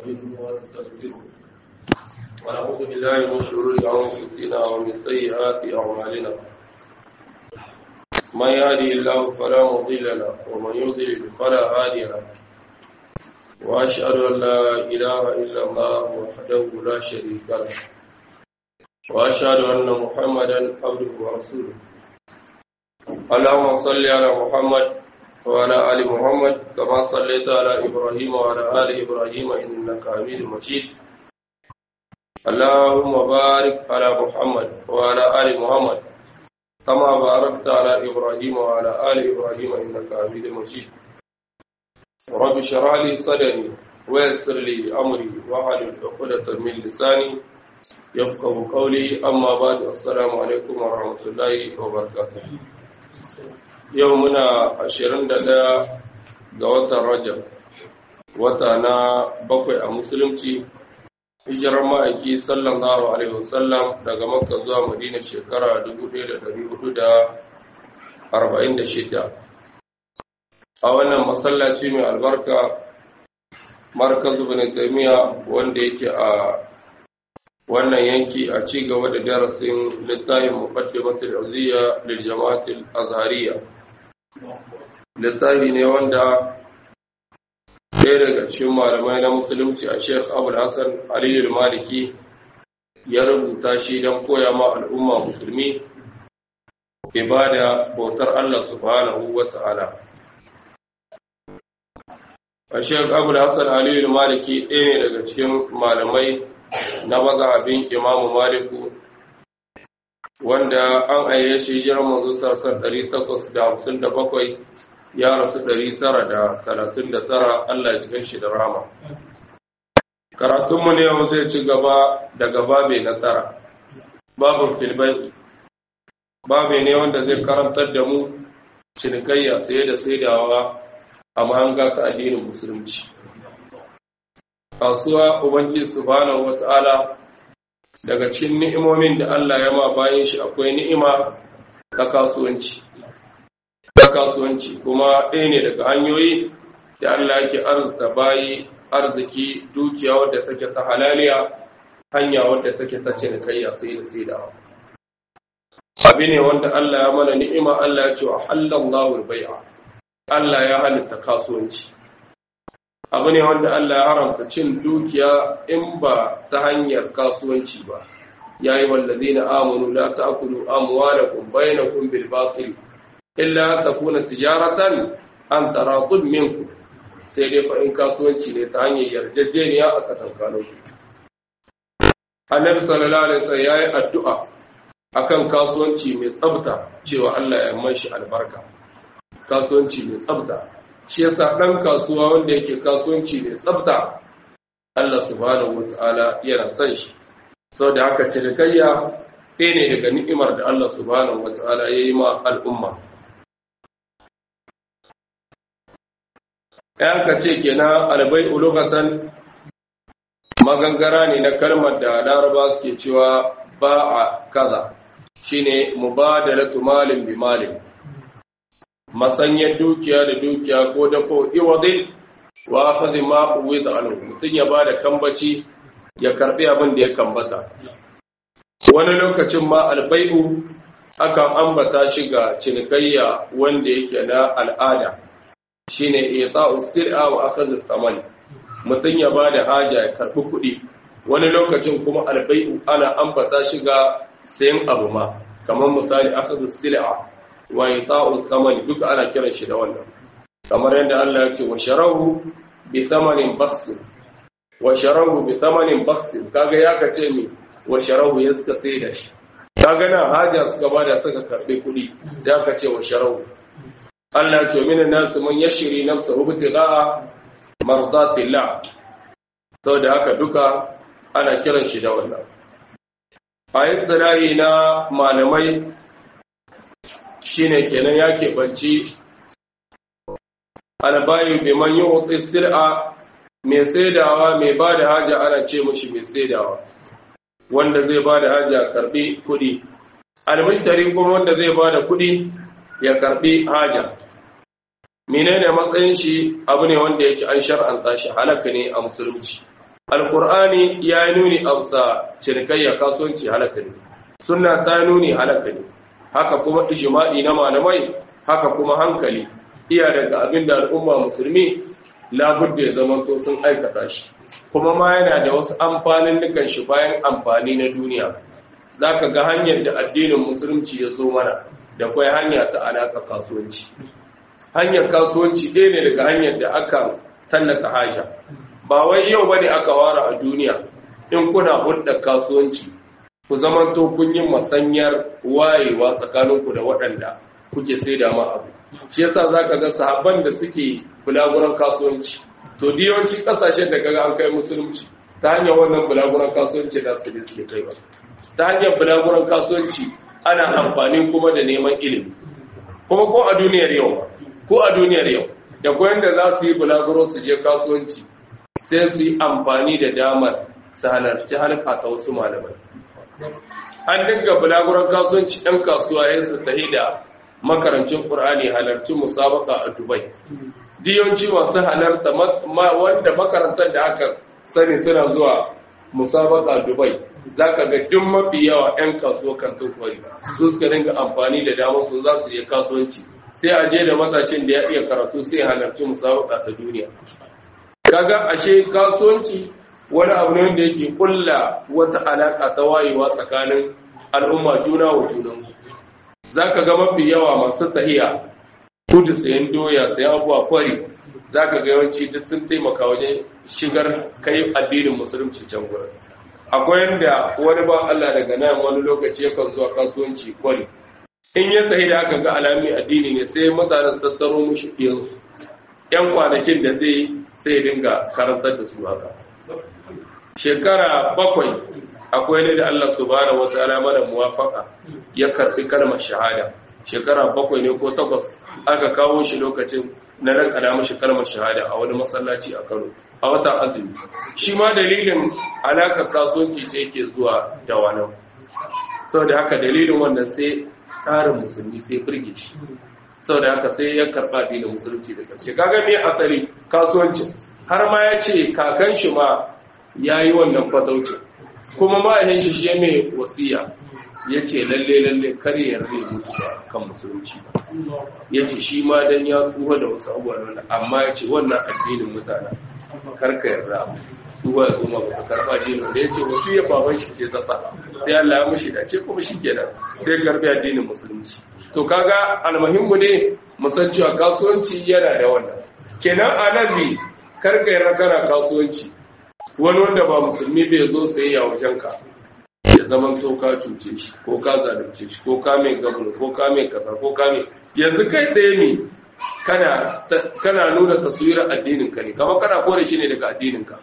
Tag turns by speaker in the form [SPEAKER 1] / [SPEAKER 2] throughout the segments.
[SPEAKER 1] ونستعينه ونستغفره ونعوذ بالله من شرور أنفسنا ومن سيئات أعمالنا من يهده الله فلا مضل له ومن يضلل فلا هادي له وأشهد أن لا إله إلا الله وحده لا شريك له وأشهد أن محمدا عبده ورسوله اللهم صل على محمد وعلى آل محمد كما صليت على إبراهيم وعلى آل إبراهيم إنك حميد مجيد اللهم بارك على محمد وعلى آل محمد كما باركت على إبراهيم وعلى آل إبراهيم إنك حميد مجيد رب اشرح لي صدري ويسر لي أمري واحلل عقدة من لساني يفقهوا قولي أما بعد السلام عليكم ورحمة الله وبركاته yau muna 21 ga watan Rajab wata na 7 a musulunci hijirar ma'aiki sallallahu alaihi wasallam daga Makka zuwa Madina shekara 1446 a wannan masallaci mai albarka Markaz Ibn Taymiyyah wanda yake a wannan yanki a ci gaba da darasin littafin Muqaddimatul Uziyya lil Jama'atul Azhariyya littafi ne wanda ɗaya daga cikin malamai na musulunci a Sheikh Abul Hassan Ali al-Maliki ya rubuta shi don koya ma al'umma musulmi ibada bautar Allah subhanahu wa ta'ala. A Sheikh Abul Hassan Ali al-Maliki ɗaya ne daga cikin malamai na mazhabin Imam Maliku wanda an ayyace shi hijirar manzo sarsar 857 ya rasu 939 Allah ya cikin shi da rahama. Karatunmu ne yau zai ci gaba daga babe na 9 babun filbai babe ne wanda zai karantar da mu cinikayya saye da saidawa a mahanga ta addinin musulunci. Kasuwa Ubangiji subhanahu wata'ala daga cikin ni'imomin da Allah ya ma bayan shi akwai ni'ima ta kasuwanci. Kuma ɗaya ne daga hanyoyi da Allah yake arzuta bayi arziki dukiya wadda take ta halaliya hanya wadda take ta cinikayya sai da saidawa. Abi ne wanda Allah ya mana ni'ima Allah ya ce wa halallahu al-bai'a. Allah ya halitta kasuwanci. Abu ne wanda Allah ya haramta cin dukiya in ba ta hanyar kasuwanci ba. Ya yi wallazina amanu la ta'kulu amwalakum bainakum bil batil illa takuna tijaratan an taratub minkum. Sai dai fa in kasuwanci ne ta hanyar yarjejeniya a tsakankanin ku. Annabi sallallahu alaihi wasallam yayi addu'a akan kasuwanci mai tsafta cewa Allah ya mashi albarka. Kasuwanci mai tsafta shi yasa dan kasuwa wanda yake kasuwanci mai tsafta Allah subhanahu wataala yana son shi saboda haka cinikayya ɗaya ne daga ni'imar da Allah subhanahu wataala ya yi ma al'umma. Ka ce kenan albai'u lughatan magangara ne na kalmar da Laraba suke cewa ba'a kaza shine mubadalatu malin bi malin, masanyar dukiya da dukiya ko dafo iwadin wa akhadhi ma uwida anhu, mutun ya bada kambaci ya karbi abin da ya kambata. Wani lokacin ma albai'u akan ambata shi ga cinikayya wanda yake na al'ada shine ita'u sil'a wa akhadhu thaman, mutun ya bada haja ya karbi kuɗi. Wani lokacin kuma albai'u ana ambata shi ga sayan abu ma, kamar misali akhadhu sil'a wa ita'u thamani duka ana kiran shi da wannan, kamar yadda Allah ya ce wa sharahu bi thamanin bakhs kaga ya kace mi wa sharahu ya suka sai da shi, kaga nan haja suka bada suka karbe kudi sai aka ce wa sharahu. Allah ya ce minan nas man yashri nafsuhu ibtigha'a mardatillah, saboda haka duka ana kiran shi da wannan. Ayat dala'i na malamai shine kenan ya keɓanci albayu bi man yu'ti sil'a, mai saidawa mai bada haja ana ce mishi mai saidawa wanda zai bada haja karbi kudi, almushtari kuma wanda zai bada kudi ya karbi haja. Menene matsayin shi? Abu ne wanda yake an shar'anta shi halaka ne a musulunci. alqur'ani ya nuni amsa cinikayya kasuwanci halaka ne, sunna ta nuni halaka ne, haka kuma ijma'i na malamai, haka kuma hankali iya daga abinda al'umma musulmi labudda ya zama to sun aikata shi, kuma ma yana da wasu amfanin nukan shi bayan amfani na duniya. Zaka ga hanyar da addinin musulunci ya zo mana da kai hanya ta alaka kasuwanci. Hanyar kasuwanci ɗaya ne daga hanyar da aka tallaka haja. Ba wai yau bane aka wara a duniya in kuna hulɗar kasuwanci ku zamanto kun yi masanyar wayewa tsakaninku da waɗanda kuke sai da ma abu. Shi yasa zaka ga sahabban da suke bulaguran kasuwanci to yawanci kasashen da kaga an kai musulunci ta hanyar wannan bulaguran kasuwanci da su suke kai ba. Ta hanyar bulaguran kasuwanci ana amfani kuma da neman ilimi. Kuma ko a duniyar yau da koyan da za su yi bulaguro su je kasuwanci sai su yi amfani da damar su halarci halka ta wasu malamai. An dinga bulaguran kasuwanci ɗan kasuwa ya su tahi da makarancin Qur'ani halarci musabaka a Dubai. Diyonci masu halarta wanda makarantar da aka sani suna zuwa musabaka a Dubai, zaka ga duk mafi yawa 'yan kasuwa kan tukwari su suka dinga amfani da damar su za su je kasuwanci, sai a je da matashin da ya iya karatu sai halarci musabaka ta duniya. Kaga ashe kasuwanci wani abu ne wanda yake kulla wata alaka ta wayewa tsakanin al'umma juna wa junansu. Zaka ga mafi yawa masu tahiya kudu sayan doya sayan abuwa kwari, zaka ga yawanci duk sun taimaka wajen shigar kai addinin musulunci can gurin. Akwai yanda wani ba Allah daga nan wani lokaci yakan zuwa kasuwanci kwari, in ya tahi da aka ga alami addini ne sai mutanen su tattaro mushi fiyansu, 'yan kwanakin da zai sai dinga karantar da su haka. Shekara 7 akwai ne da Allah subhanahu wataala mana muwafaka ya karbi kalmar shahada. Shekara 7 ne ko 8 aka kawo shi lokacin na rankada mashi kalmar shahada a wani masallaci a Kano a watan azumi. Shi ma dalilin alakar kasuwanci ce yake zuwa da wannan. Saboda haka dalilin wannan sai tsarin musulmi sai firgici. Saboda haka sai ya karba addinin musulunci da karshe. Kaga me asali kasuwancin har ma ya ce kakan shi ma yayi wannan fataucin. Kuma ma'ahin shi mai wasiya ya ce lalle kar ya rage mutu kan musulunci ba. Ya ce shi ma dan ya tsuwa da wasu abubuwan amma ya ce wannan addinin mutane karka yarda tsuwa ya tsoma ba karɓa addinin da ya ce wasu ya baban shi ce ta sa sai Allah ya mishi da ce kuma shi kenan sai karɓi addinin musulunci. To kaga almuhimmu ne musan cewa kasuwanci yana da wannan. Kenan annabi karka yarda kana kasuwanci wani wanda ba musulmi bai zo sai ya wajenka ya zaman to ka cuce shi ko ka zalunce shi ko ka mai gabulu ko ka mai kaza ko ka mai yanzu kai tsaye ne kana nuna taswirar addinin ka ne kamar kana kore shi ne daga addinin ka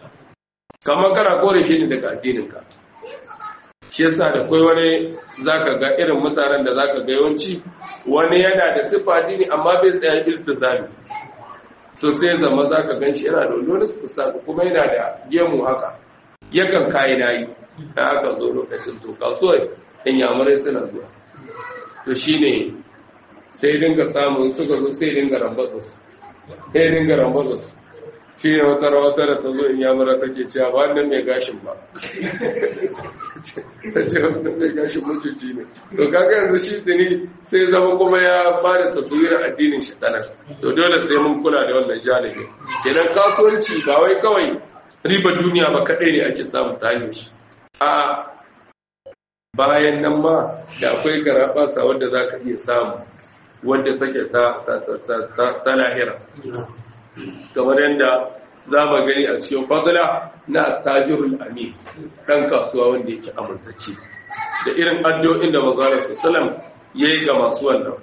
[SPEAKER 1] shi yasa da kai wani zaka ga irin mutanen da zaka ga yawanci wani yana da sifa addini amma bai tsaya iltizami to sai zama zaka ganshi yana da wani sifa kuma yana da gemu haka yakan kai nayi da aka zo lokacin to kasuwar in yamurai suna zuwa to shine sai dinga samun suka zo sai dinga rambatsa shi ne wata rawata da ta zo in yamura take cewa ba wannan mai gashin ba ta ce wannan mai gashin mutunci ne to kaga yanzu shi tsini sai zama kuma ya fara taswirar addinin shi tana to dole sai mun kula da wannan janibi kenan kasuwanci ba wai kawai riba duniya ba kadai ne ake samu ta hanyar shi a bayan nan ma da akwai garabasa wanda za ka iya samu wanda take ta lahira kamar yadda za mu gani a cikin fadla na tajirul amin ɗan kasuwa wanda yake amintacce da irin addu'o'in da manzon sallam yayi ga masu wannan.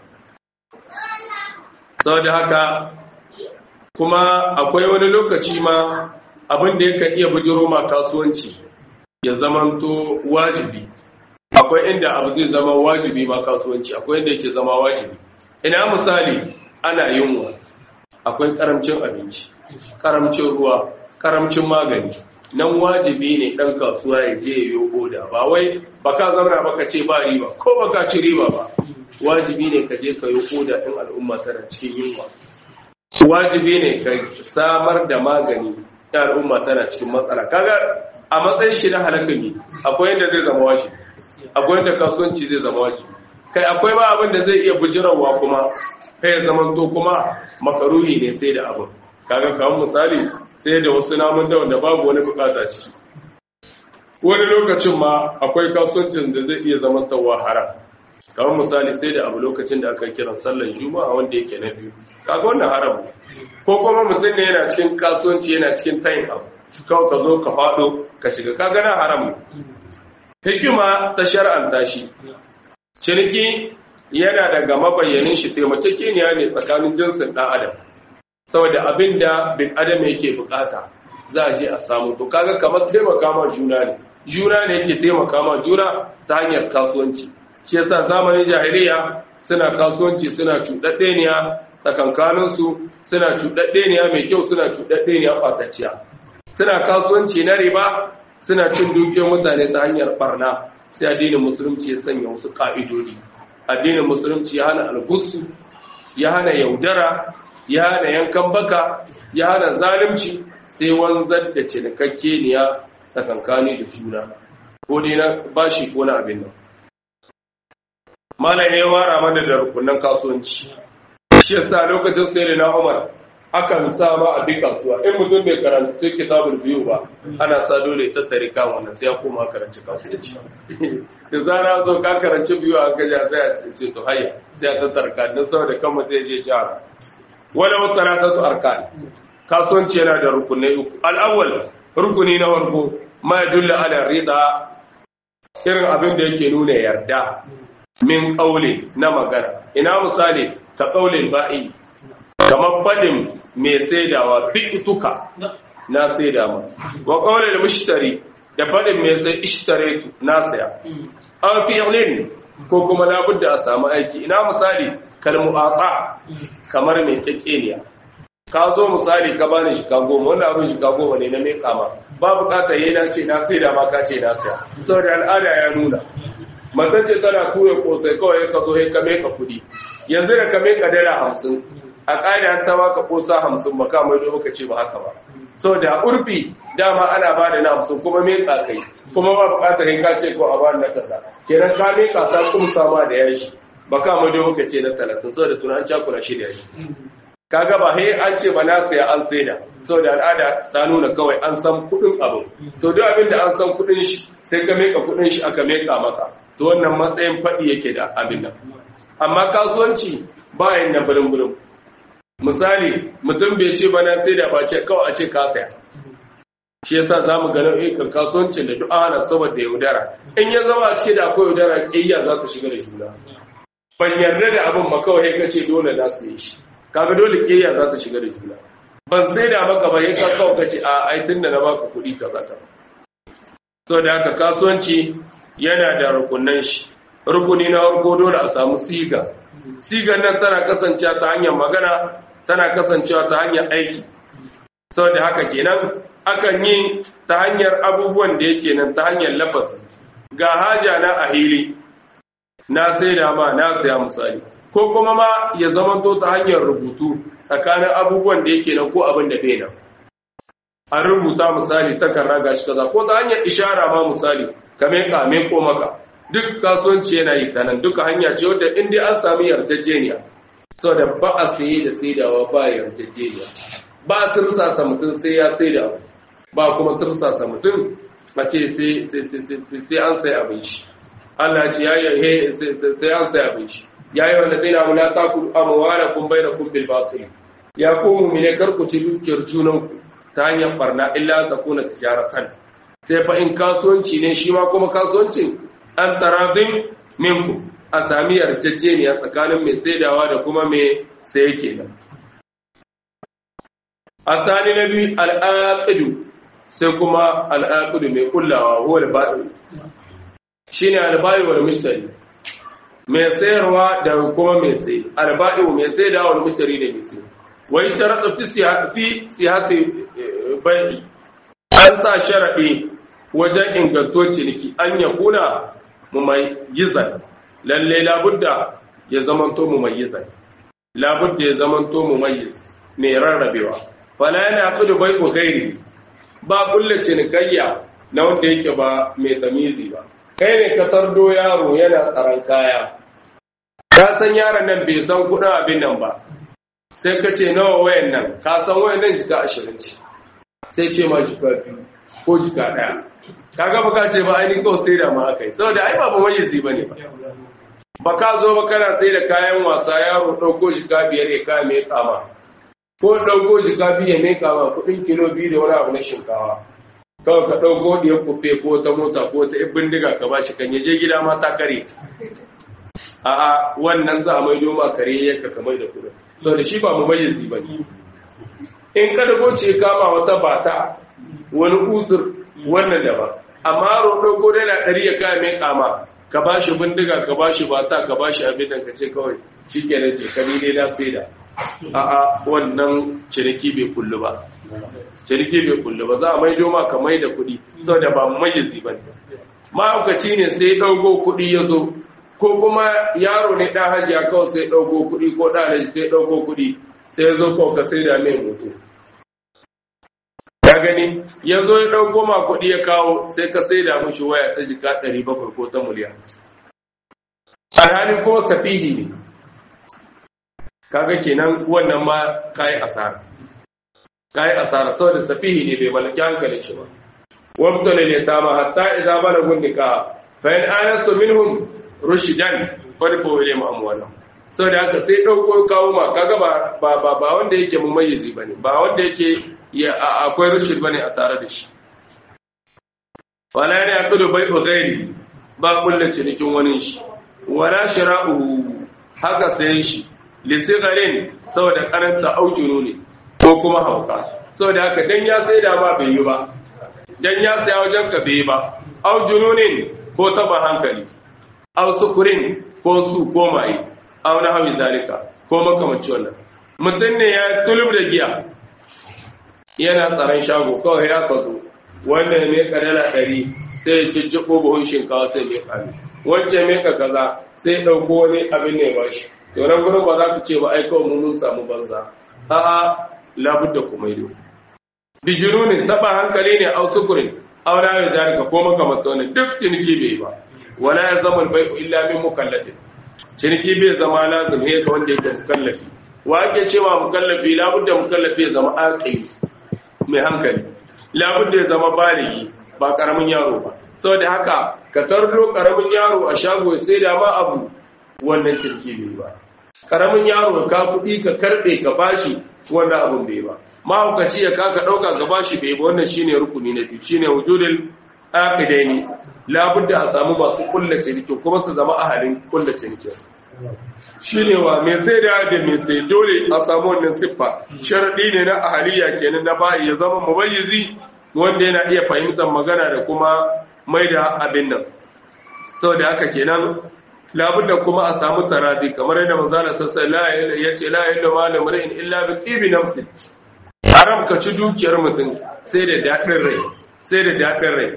[SPEAKER 1] Saboda haka kuma akwai wani lokaci ma abin da yake iya bujiro ma kasuwanci ya zamanto wajibi, akwai inda abu zai zama wajibi ma kasuwanci, akwai inda yake zama wajibi. Ina misali ana yunwa, akwai karamcin abinci, karamcin ruwa, karamcin magani, nan wajibi ne ɗan kasuwa ya je ya yi oda, ba wai ba ka zauna ba ka ce ba riba ko ba ka ci riba ba, wajibi ne ka je ka yi oda ɗin al'umma tana cikin yunwa, wajibi ne ka samar da magani ya al'umma tana cikin matsala kaga a matsayin shi na halaka ne akwai yadda zai zama washi akwai yadda kasuwanci zai zama washi kai akwai ma abin da zai iya bujirarwa kuma kai zaman to kuma makaruhi ne sai da abin kaga kamar misali sai da wasu namun da wanda babu wani bukata ciki wani lokacin ma akwai kasuwancin da zai iya zaman tawa haram kamar misali sai da abu lokacin da aka kiran sallar juma'a wanda yake na biyu kaga wannan haram ko kuma mutum ne yana cikin kasuwanci yana cikin tayin abu kawai ka zo ka faɗo ka shiga kaga na haram hikima ta shar'anta shi ciniki yana daga mabayyanin shi taimakekeniya ne tsakanin jinsin ɗan adam saboda abin da bin adam yake bukata za a je a samu to kaga kamar taimaka ma juna ne yake taimaka ma juna ta hanyar kasuwanci shi yasa zamanin jahiliya suna kasuwanci suna cuɗaɗɗeniya tsakankaninsu suna cuɗaɗɗeniya mai kyau suna cuɗaɗɗeniya ɓatacciya suna kasuwanci na riba suna cin dukiyar mutane ta hanyar barna sai addinin musulunci ya sanya wasu ƙa'idodi addinin musulunci ya hana algusu ya hana yaudara ya hana yankan baka ya hana zalunci sai wanzar da cinikakkeniya tsakankani da juna ko dai na bashi ko na abin nan malam ya wara mana da rukunan kasuwanci shi yasa lokacin sai na Umar akan sa ma a bi kasuwa in mutum bai karanta kitabul biyu ba ana sa dole ta tare kan wannan sai ya koma karanci kasuwanci da zara zo ka karanci biyu a gaja sai a ce to hayya sai ya tattara kadin saboda kan mutum ya je jihar wala wasaratu arkan kasuwanci yana da rukunai uku al-awwal rukuni na farko ma yadullu ala rida irin abin da yake nuna yarda min qawli na magana ina misali ta qawlin ba'i kamar fadin mai saidawa bi'tuka na saida ma wa qawlil mushtari da fadin mai sai ishtaraitu na saya an fi'lin ko kuma labudda a samu aiki ina misali kalmu'aqa kamar mai kekkeniya ka zo misali ka bani shi ka goma wannan abin shi ka goma ne na mai kama ba bukata yayin na ce na saida ma ka ce na saya saboda al'ada ya nuna matan ce tana tuwe kosai kawai ka zo ka meka kudi yanzu da ka meka $50 a ƙari an ta baka kosa 50 ba ka mai zo ka ce ba haka ba so da urfi dama ana ba da na 50 kuma meka kai kuma ba bukatar ka ce ko a ba na kasa kenan ka meka ta kuma sama da yashi ba ka mai zo ka ce na 30 so da tunan cakula shi da yashi kaga ba he an ce ba na saya an saida so da al'ada ta nuna kawai an san kudin abin to duk abin da an san kudin shi sai ka meka kudin shi aka meka maka to wannan matsayin faɗi yake da abin nan amma kasuwanci ba yin na burin misali mutum bai ce bana sai da ba ce kawai a ce ka saya shi yasa zamu ga nau'ikan kasuwancin da du'a na saboda yaudara in ya zama a cike da akwai yaudara kiyya za ka shiga da juna ban yarda da abin ba kawai ka ce dole na saye shi kaga dole kiyya za ka shiga da juna ban sai da maka ba ya ka kawai ka ce a ai tunda na baka kuɗi kaza ka so da haka kasuwanci yana da rukunan shi rukuni na farko dole a samu sigan nan tana kasancewa ta hanyar magana tana kasancewa ta hanyar aiki saboda haka kenan akan yi ta hanyar abubuwan da yake nan ta hanyar lafaz ga haja na a hili na sai da ma na saya misali ko kuma ma ya zamanto ta hanyar rubutu tsakanin abubuwan da yake nan ko abin da bai nan an rubuta misali takarda gashi kaza ko ta hanyar ishara ma misali kame ko maka duk kasuwanci yana yi tanan duka hanya ce wadda inda an sami yarjejeniya saboda ba a saye da saidawa ba yarjejeniya ba a tursasa mutum sai ya saida ba kuma tursasa mutum a ce sai an sai abin shi Allah ce ya yi sai an sai abin shi ya yi wanda zai namu na taku amwala kun bai da kun bil batil ya komu mine karkuci dukiyar junanku ta hanyar barna illa ta kuna tijaratan sai fa in kasuwanci ne shi ma kuma kasuwancin an taradin minku a sami yarjejeniya tsakanin mai saidawa da kuma mai saye kenan asali na biyu al'aqidu sai kuma al'aqidu mai kullawa huwa al-ba'i shine al-ba'i wal mushtari mai sayarwa da kuma mai saye al-ba'i mai saidawa wal mushtari da mai saye wa ishtaratu fi sihhati bai'i an sa sharadi wajen inganto ciniki an ya kuna mumayyizan lalle labudda ya zamanto mumayyizan labudda ya zamanto mumayyiz mai rarrabewa fala yana aqdu bai'u ghairi ba kulle cinikayya na wanda yake ba mai tamizi ba. Kai ne ka tardo yaro yana tsaron kaya, ka san yaron nan bai san kudin abin nan ba, sai ka ce nawa wayan nan, ka san wayan nan jika 20 ce, sai ce ma jika 2 ko jika 1. Ka gaba ka ce ba ainihin kawai sai da ma aka yi, saboda ai ba ba mayyazi ba ne ba. Ba ka zo ba kana sai da kayan wasa yaro ɗauko jika 5 ya kaya mai kama, ko ɗauko jika 2 ya mai kama kuɗin kilo 2 da wani abu na shinkawa. Kawai ka ɗauko ɗiyar kufe ko ta mota ko ta bindiga ka ba shi kan yaje gida ma ta kare. A'a wannan za a maido ma kare yanka ka mai da kudin. So da shi ba mu mayyazi ba ne. In ka dago ce kama wata bata wani usur wannan da ba. Amma ro ɗauko dala 100 ya kaya mai kama ka ba shi bindiga ka ba shi bata ka ba shi abin da ka ce kawai shi ke nan jikani ne na sai da. A'a wannan ciniki bai kullu ba. Ciniki bai kullu ba za a maido ma ka mai da kuɗi saboda ba mu mayyazi ba ne. Mahaukaci ne sai ɗauko kuɗi ya zo, ko kuma yaro ne ɗan hajiya kawai sai ɗauko kuɗi ko ɗan haji sai ɗauko kuɗi sai ya zo kawai ka sai da mai moto. Ya gani ya zo ya ɗauko ma kuɗi ya kawo sai ka sai da mushi waya ta jika 700 ko ta miliyan. Alhalin ko safihi ne. Kaga kenan wannan ma kayi asara. Kayi asara saboda safihi ne bai mallaki hankalin shi ba. Wabtal al-yatama hatta idza balagu nikah fa in anasu minhum rushidan farko ilayhim amwalahum. Saboda haka sai dauko kawo ma kaga ba wanda yake mumayyizi bane, ba wanda yake akwai rushid bane a tare da shi. Wala ne aqdu bai'u ghairi ba kullu cinikin wani shi. Wala shira'uhu haka sayan shi lisigarin saboda karanta aujunu ne ko kuma hauka. Saboda haka dan ya sai da ma bai yi ba, dan ya saya wajen ka bai ba, aujunu ne ko taba hankali, au sukurin ko su ko mai, au na hawi zalika ko makamanci wannan. Mutum ne ya tulub da giya yana tsaron shago kawai ya kazo wannan ne kadala 100 sai ya jijjibo buhun shinkawa sai mai kame, wancan mai ka kaza sai dauko wani abin ne ba shi. To nan gurin ba za ku ce ba ai kawai mun samu banza. A'a labudda kuma ido. Bijirunin taba hankali ne au sukurin au na yi zalika ko makamata wani duk ciniki bai ba. Wala ya zama bai'u illa min mukallafin. Ciniki bai zama lazim ne ga wanda yake mukallafi. Wa ake cewa mukallafi labudda mukallafi ya zama aqil mai hankali. Labudda ya zama baligi ba karamin yaro ba. Saboda haka ka tardo karamin yaro a shago sai da ma abu wannan ciniki bai ba. Karamin yaro ka kuɗi ka karɓe ka bashi wannan abun bai ba. Mahaukaci ya ka ɗauka ka bashi bai ba, wannan shine rukuni na biyu, shine wujudul aqidaini. Labudda a samu masu kullace ciniki kuma su zama ahalin kullace ciniki. Shine wa mai sai da mai sai dole a samu wannan siffa. Sharadi ne na ahaliya kenan na bai ya zama mubayyizi wanda yana iya fahimtar magana da kuma mai da abin nan. Saboda haka kenan labudda kuma a samu taradi kamar yadda manzala sallallahu ya ce la ilaha illa mar'in illa bi tibi nafsi. Haram ka ci dukiyar mutum sai da dadin rai, sai da dadin rai.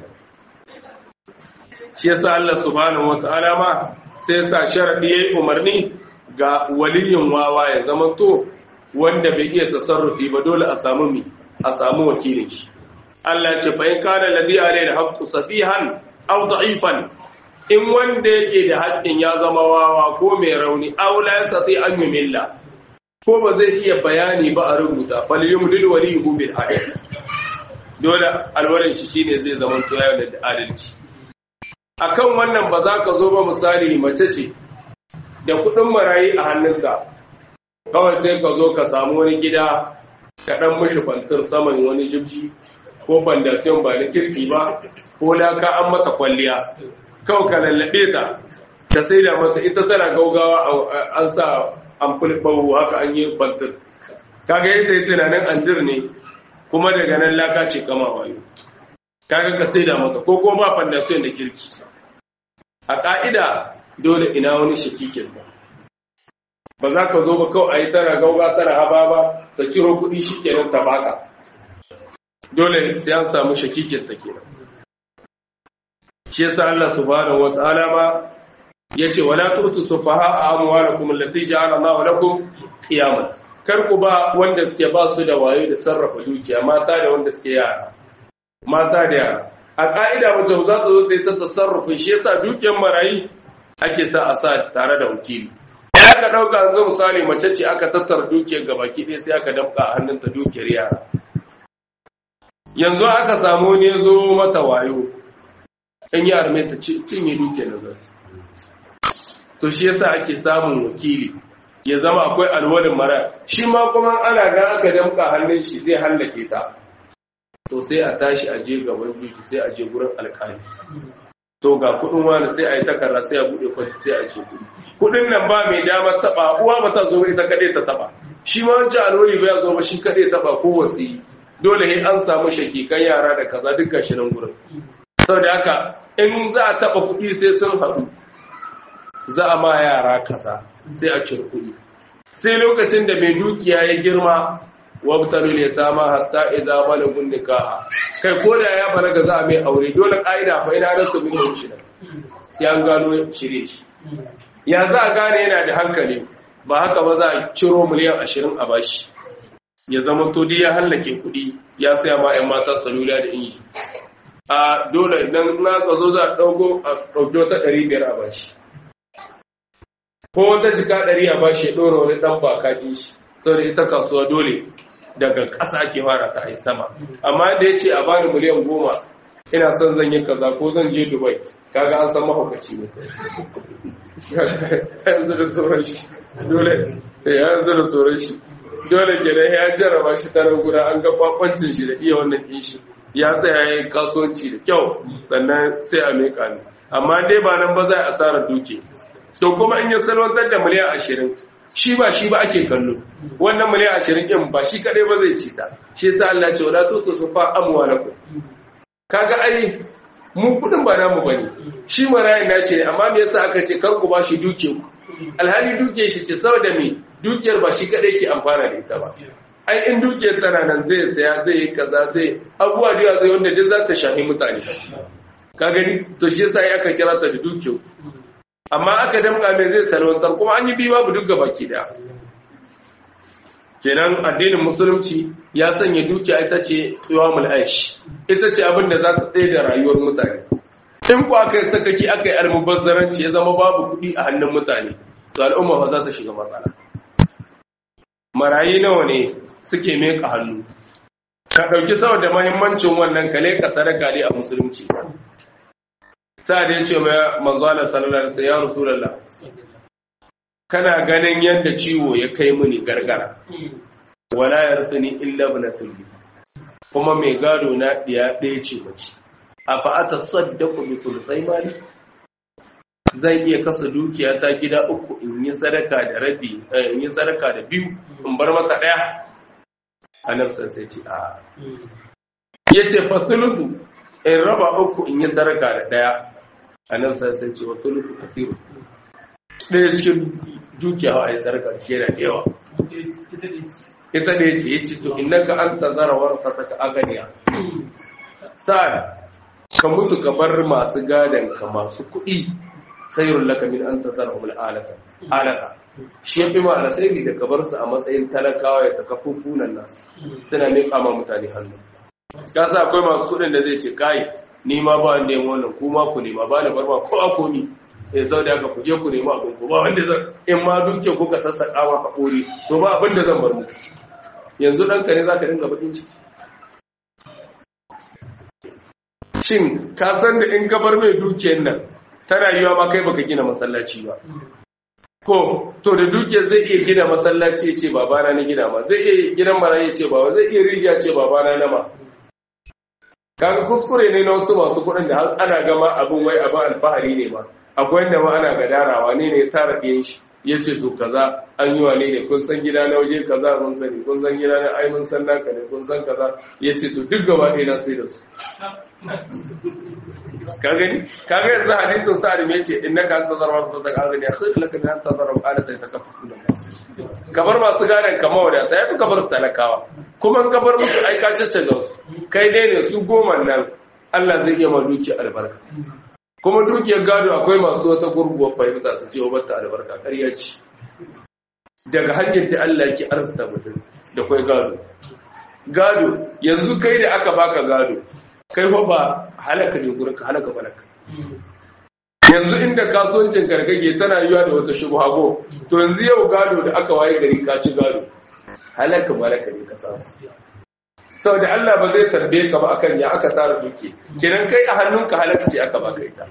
[SPEAKER 1] Shi yasa Allah subhanahu wataala ma sai sa sharadi yayi umarni ga waliyin wawa ya zama to wanda bai iya tasarrufi ba dole a samu a samu wakilin shi. Allah ya ce fa in kana ladhi alayhi haqqu safihan aw da'ifan, in wanda yake da haƙƙin ya zama wawa ko mai rauni aula ya tsatsi an yi milla ko ba zai iya bayani ba a rubuta falyumlil waliyyu bil adl, dole alwarin shi shine zai zama to ya da adalci. Akan wannan ba za ka zo ba misali mace ce da kuɗin marayi a hannunka kawai sai ka zo ka samu wani gida ka dan mishi fantar saman wani jibji ko fandasiyon ba na kirki ba ko laka an mata kwalliya kawai ka lallabe ta sai da mata ita tana gaugawa an sa an fulfawo haka an yi fantar kaga ita yi tunanin anjir ne kuma daga nan laka ce kama wayo kaga ka sai da mata ko ba fandasiyon da kirki. A ƙa'ida dole ina wani shakikin ba za ka zo ba kawai a yi tana gauga tana haba ba ta ciro kuɗi shi kenan ta baka, dole sai an samu shakikin ta kenan. Shi yasa Allah subhanahu wata'ala ma yace wala tu'tu sufaha amwalakum allati ja'ala Allahu lakum qiyaman, kar ku ba wanda suke ba su da wayo da sarrafa dukiya, mata da wanda suke yara mata da yara a ƙa'ida mace za ta zo ta yi ta tasarrufin shi yasa dukiyar marayi ake sa a sa tare da wakili ya aka ɗauka yanzu misali mace ce aka tattara dukiyar gabaki ɗaya sai aka damƙa a hannunta dukiyar yara yanzu aka samu ne zo mata wayo in yi arme ta cinye dukiyar na zasu to shi yasa ake samun wakili ya zama akwai alwalin mara shi ma kuma ana ga aka damƙa hannun shi zai hallake ta to sai a tashi a je gaban juji sai a je gurin alƙali to ga kudin wani sai a yi takarra sai a buɗe kwanci sai a ce kudin nan ba mai damar taɓa uwa ba ta zo ita kaɗai ta taɓa shi ma wancan alwali ba ya zo ba shi kaɗai taɓa ko wasi dole ne an samu shakikan yara da kaza duk gashi nan gurin sau da haka in za a taɓa kuɗi sai sun haɗu za a ma yara kaza sai a cire kuɗi sai lokacin da mai dukiya ya girma wabtalu ne ta ma hatta idza balagun nikaha kai ko da ya balaga za a mai aure dole kaida fa ina rasu min shi sai an gano shirye shi ya za a gane yana da hankali ba haka ba za a ciro miliyan 20 a bashi ya zama to ya hallake kuɗi ya saya ma ƴan mata salula da inji a dole idan na zo za a dauko ta 500 a bashi ko wata jika 100 a bashi ya dora wani dan bakakin shi saboda ita kasuwa dole daga ƙasa ake fara ta ai sama amma da ya ce a bani miliyan 10 ina son zan yi kaza ko zan je Dubai kaga an san mahaukaci ne yanzu da tsoron shi dole yanzu da tsoron shi dole kenan ya jarraba shi ta nan guda an ga kwakwancin shi da iya wannan ɗin shi ya tsaya ya yi kasuwanci da kyau sannan sai a mai kanu amma dai ba nan ba za a asarar duke to kuma in ya salwantar da miliyan 20 shi ba ake kallo wannan miliyan 20 din ba shi kadai ba zai ci ta shi yasa Allah ya ce wala tutu sufa amwalakum kaga ai mu kudin ba namu bane shi marayin nashi ne amma me yasa aka ce kar ku ba shi duke ku alhali duke shi ce saboda me dukiyar ba shi kadai ke amfana da ita ba ai in dukiyar tana nan zai saya zai yi kaza zai abubuwa da zai wanda duk za ta shahi mutane ka gani to shi yasa aka kira ta da duke amma aka damka mai zai salwantar kuma an yi bi babu duk gabaki daya kenan addinin musulunci ya sanya dukiya ita ce qiwamul aish ita ce abin da za ta tsaye da rayuwar mutane in ku aka yi sakaki aka yi almubazzaranci ya zama babu kuɗi a hannun mutane to al'umma ba za ta shiga matsala marayi nawa ne suke meka hannu ka ɗauki saboda mahimmancin wannan kale ka sadaka ne a musulunci sa da ya ce mai manzo Allah sallallahu alaihi wasallam ya rasulullah kana ganin yadda ciwo ya kai mini gargara wala yarsuni illa ibnatul kuma mai gado na diya ɗaya ce mace afa atasaddaqu bi thulutsai mali zan iya kasa dukiya ta gida 3 in yi sadaka da rabi in yi sadaka da 2 in bar masa daya annabi sai ce a yace fa thuluthu in raba 3 in yi sadaka da daya annabi sai ce wa thuluthu kathiru ɗaya cikin dukiya a yi sadaka shi da yawa ita ne ce yace to innaka anta zarawar fataka aganiya sai ka mutu ka bar masu gadan ka masu kuɗi sayrun laka min an tazarhum alaka shi yafi ma alkhairi da ka bar su a matsayin talakawa ya takafufunan nasu suna ne kama mutane hannu ka sa akwai masu kuɗin da zai ce kai ni ma ba wanda yin wannan kuma ku nema ba ni bar ma ko a komi sai sau da aka kuje ku nema abin ku ba wanda zan in ma duke kuka sassaƙa ma haƙori to ba abin da zan bar muku yanzu ɗanka ne za ka dinga baƙin ciki shin ka san da in ka bar mai dukiyar nan ta rayuwa ma kai baka gina masallaci ba ko to da dukiyar zai iya gina masallaci ya ce babana na gina ma zai iya gidan mara ya ce baba zai iya rijiya ce babana na ma kaga kuskure ne na wasu masu kuɗin da ana gama abin wai abin alfahari ne ma akwai wanda ma ana gadarawa ne ya tara ɗiyan shi ya ce to kaza an yi wane ne kun san gida na waje kaza mun sani kun san gida na ai mun san naka ne kun san kaza ya ce to duk gaba ɗaya na sai da su ka gani kaga yanzu hadisin sa'ad me yace innaka anta zarra ta gani khairu laka min anta zarra alata yatakaffu kabar masu gadan kama wadata yafi kabar talakawa kuma kabar musu ai ka cece ga su kai dai ne su goma nan Allah zai iya ma duki albarka kuma dukiyar gado akwai masu wata gurguwar fahimta su ce wa bata albarka ƙarya ce daga hanyar da Allah yake arzuta mutum da kai gado yanzu kai da aka baka gado kai ba halaka ne gurin ka halaka balaka yanzu inda kasuwancin gargage tana yiwa da wata shubha go to yanzu yau gado da aka waye gari ka ci gado halaka balaka ne ka samu saboda Allah ba zai tarbe ka ba akan ya aka tsara duke kiran kai a hannunka halaka ce aka baka ita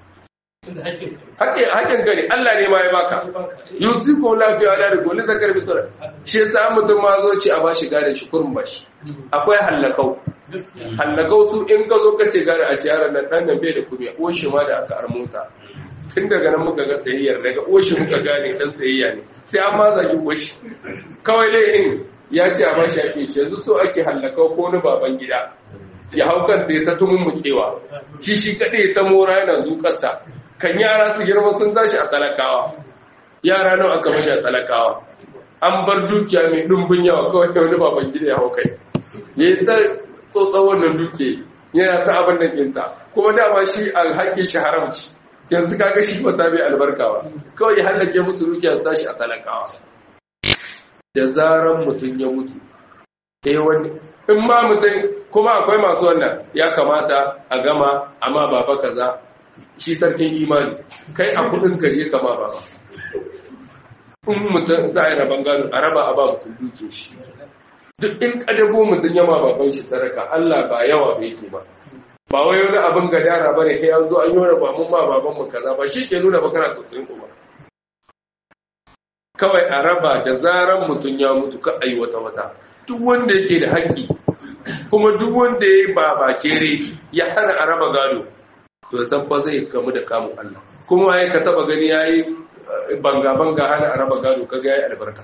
[SPEAKER 1] haƙin gari Allah ne ma ya baka yusufu lafiya da rigo ni zakar bitura shi yasa mutum ma zo ce a bashi gare shi kurun bashi akwai hallakau su in ka zo ka ce gare a ciyarar nan dan nan bai da kumiya oshi ma da aka armota tun daga nan muka ga tsayayyar daga oshi muka gane dan tsayayya ne sai an ma zagi oshi kawai laifin ya ce a bashi ake shi yanzu so ake hallakau ko ni baban gida ya hau kanta ya ta tumun mukewa shi kaɗai ta mora yana zuƙarsa kan yara su girma sun tashi a talakawa yara nawa aka mai a talakawa an bar dukiya mai ɗumbin yawa kawai da wani baban gida ya hau kai ya yi ta tsotsa wannan duke yana ta abin da kinta kuma dama shi alhaƙi shi haramci yanzu kaga shi ba ta bai albarkawa kawai ya hallake musu dukiya su tashi a talakawa da zaran mutum ya mutu wani in ma mutum kuma akwai masu wannan ya kamata a gama amma baba kaza shi sarkin imani kai a kudin kaje kama baba in mutum za a yi raban gado a raba a ba mutum duke shi duk in kadago mutum yama baban shi saraka Allah ba yawa ba yake ba ba wai wani abin gadara ba ne kai an zo an yi wani bamun ma baban mu kaza ba shi ke nuna ba kana tausayin ku ba kawai a raba da zaran mutum ya mutu ka ayi wata duk wanda yake da haƙƙi kuma duk wanda ya yi ba kere ya hana a raba gado to san fa zai kamu da kamun Allah kuma ya ka taba gani yayi banga hana a raba gado kaga yayi albarka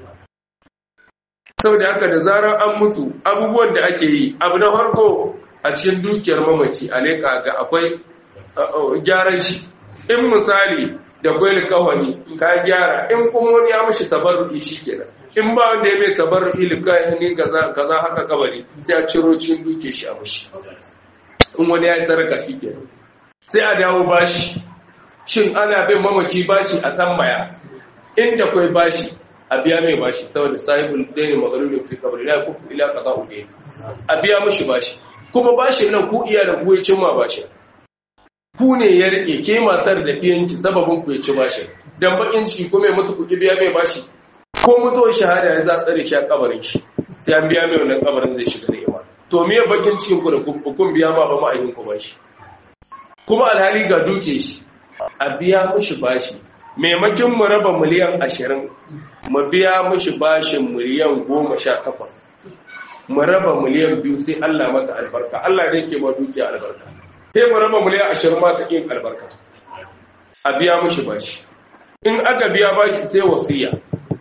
[SPEAKER 1] saboda haka da zarar an mutu abubuwan da ake yi abu na farko a cikin dukiyar mamaci a leka ga akwai gyaran shi in misali da gwai kawani ka gyara in kuma wani ya mishi tabarru'i shikenan in ba wanda ya mai tabarru'i likani kaza haka kabari sai a ciro cikin duke shi a mishi in wani ya yi sarka shikenan sai a dawo bashi shin ana bin mamaci bashi a tambaya inda kai bashi a biya mai bashi saboda sahibul dayni maghlulun fi qabri la yakfu ila qada'u dayn a biya mishi bashi kuma bashin nan ku iya da ku ya cimma bashi ku ne ya rike ke masar da biyanki sababin ku ya ci bashi dan bakin ciki kuma ya mutu ku biya mai bashi ko mutuwar shahada ya za tsare shi a kabarin shi sai an biya mai wannan kabarin zai shiga ni'ima to me bakin cikin ku da kun biya ma ba ma'ayin ku bashi kuma alhali ga duke shi a biya mishi bashi maimakin mu raba miliyan 20 mu biya mishi bashin miliyan 18 mu raba miliyan 2 sai Allah mata albarka Allah ne ke ma dukiya albarka sai mu raba miliyan 20 ma ta yin albarka a biya mishi bashi in aka biya bashi sai wasiya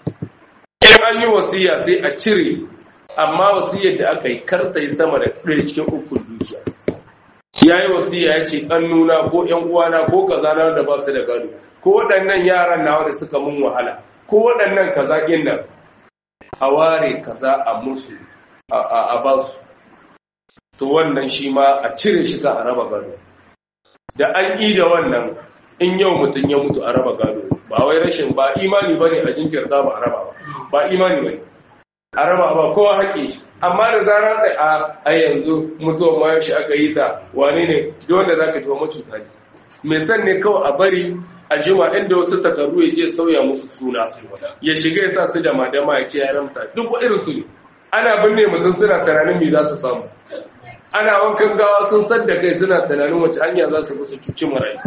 [SPEAKER 1] in an yi wasiya sai a cire amma wasiyar da aka yi karta yi sama da 1 cikin 3 dukiya ya yi wasiya ya ce ƙannuna ko ‘yan uwana ko kaza na da ba su da gado ko waɗannan yaran nawa da suka mun wahala ko waɗannan kaza ɗin nan a ware kaza a musu a ba su to wannan shi ma a cire shi ka a raba gado da an yi da wannan in yau mutum ya mutu a raba gado ba wai rashin ba imani ba ne a jinkirta ba a raba ba imani ba ne a raba ba kowa haƙe shi amma da zarar da a yanzu mutuwar ma yaushe aka yi ta wane ne wanda za ka tuwa macuta ne mai san ne kawai a bari a jima inda wasu takardu ya je sauya musu suna ya shiga ya sa su da madama ya ce ya ramta duk irin su ne ana binne mutum suna tunanin me za su samu ana wankan gawa sun san da kai suna tunanin wace hanya za su musu cuci marayu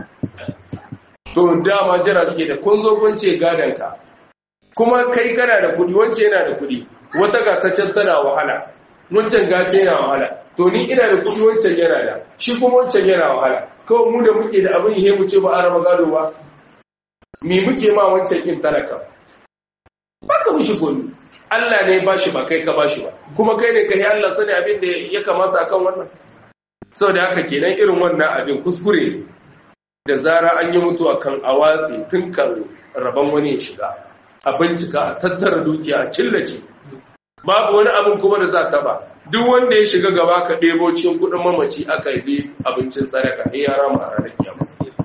[SPEAKER 1] to dama jira suke da kun zo kun ce gadon ka kuma kai kana da kudi wance yana da kudi wata gataccen tana wahala wancan gace yana wahala to ni ina da kudi wancan yana da shi kuma wancan yana wahala kawai mu da muke da abin ihe mu ce ba a raba gado ba me muke ma wancan kin talaka ba ka mishi gobe Allah ne ba shi ba kai ka ba shi ba kuma kai ne kai Allah sani abin da ya kamata akan wannan saboda haka kenan irin wannan abin kuskure da zara an yi mutuwa kan awatsi tun kan rabon wani ya shiga a bincika a tattara dukiya a killace babu wani abin kuma da za ta ba duk wanda ya shiga gaba ka ɗebo cikin kuɗin mamaci aka yi abincin sadaka ai ya rama a ranar kiyama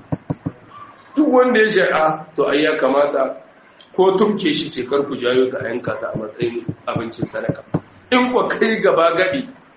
[SPEAKER 1] duk wanda ya shiga to ai ya kamata ko tumke shi ce kar ku jayo ka yanka ta a matsayin abincin sadaka in ku kai gaba gadi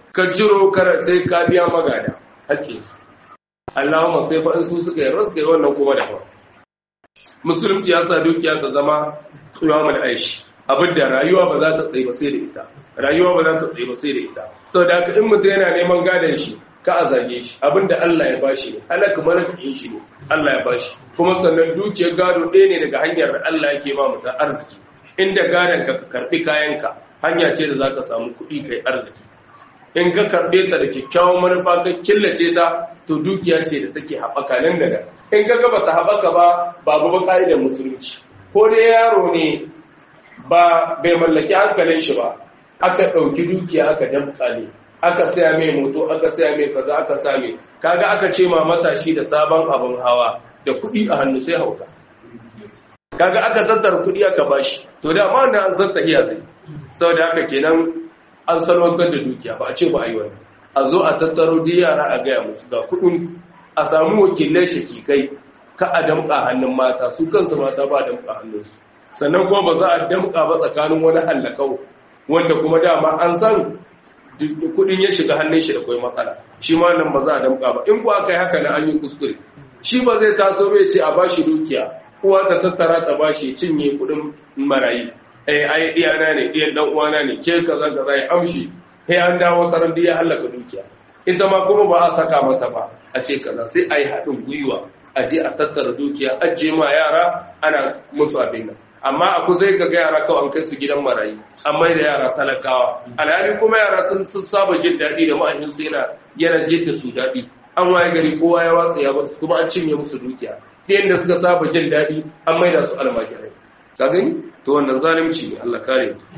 [SPEAKER 1] ka jiro sai ka biya magada haƙƙinsu. Allahumma sai fa in su suka yi rasu wannan kuma da ba. Musulunci ya sa dukiya ta zama tsuyamul aishi, abin da rayuwa ba za ta tsaye ba sai da ita. Rayuwa ba za ta tsaye ba sai da ita. Saboda haka in mutum yana neman gadon shi, ka a zage shi, abin da Allah ya bashi ne, halaka malakin shi ne, Allah ya bashi. Kuma sannan dukiyar gado ɗaya ne daga hanyar da Allah yake ba mutum arziki. Inda gadon ka karɓi kayanka, hanya ce da za ka samu kuɗi kai arziki. In ka karɓe ta da kyakkyawan manufa ka killace ta, to dukiya ce da take haɓaka nan da nan. In ka gaba ta haɓaka ba, babu ba ka'idar musulunci. Ko dai yaro ne ba bai mallaki hankalin shi ba, aka ɗauki dukiya aka damƙa ne, aka saya mai moto, aka saya mai kaza, aka sa mai. Kaga aka ce ma matashi da sabon abin hawa da kuɗi a hannu sai hauka. Kaga aka tattara kuɗi aka bashi, to da ma wannan an san tahiya zai. Saboda haka kenan an salwantar da dukiya ba a ce ba a yi wani. A zo a tattaro da yara a gaya musu ga kuɗin, a samu wakilai shakikai ka a damƙa hannun mata, su kansu mata ba a damƙa hannunsu. Sannan kuma ba za a damƙa ba tsakanin wani hallakau wanda kuma dama an san kuɗin ya shiga hannun shi da kwai matsala, shi ma nan ba za a damƙa ba. In ku aka yi haka na an yi kuskure, shi ba zai taso bai ce a bashi dukiya, uwa ta tattara ta bashi cinye kuɗin marayi. Ai iyana ne, iyan dan uwana ne, ke kaza kaza ya amshi, sai an dawo taron da ya halaka dukiya. Ita ma kuma ba a saka mata ba, a ce kaza sai a yi haɗin gwiwa, a je a tattara dukiya, ajiye ma yara ana musu abin nan. Amma a kusa ga yara kawai an kai su gidan marayi, an mai da yara talakawa. Alhali kuma yara sun saba jin daɗi da ma'ahinsu yana jin da su daɗi. An waye gari kowa ya watsa ya basu kuma an cinye musu dukiya. Ta yadda suka saba jin daɗi an mai da su almajirai. Ka gani? To wannan zalunci ne, Allah kare mu.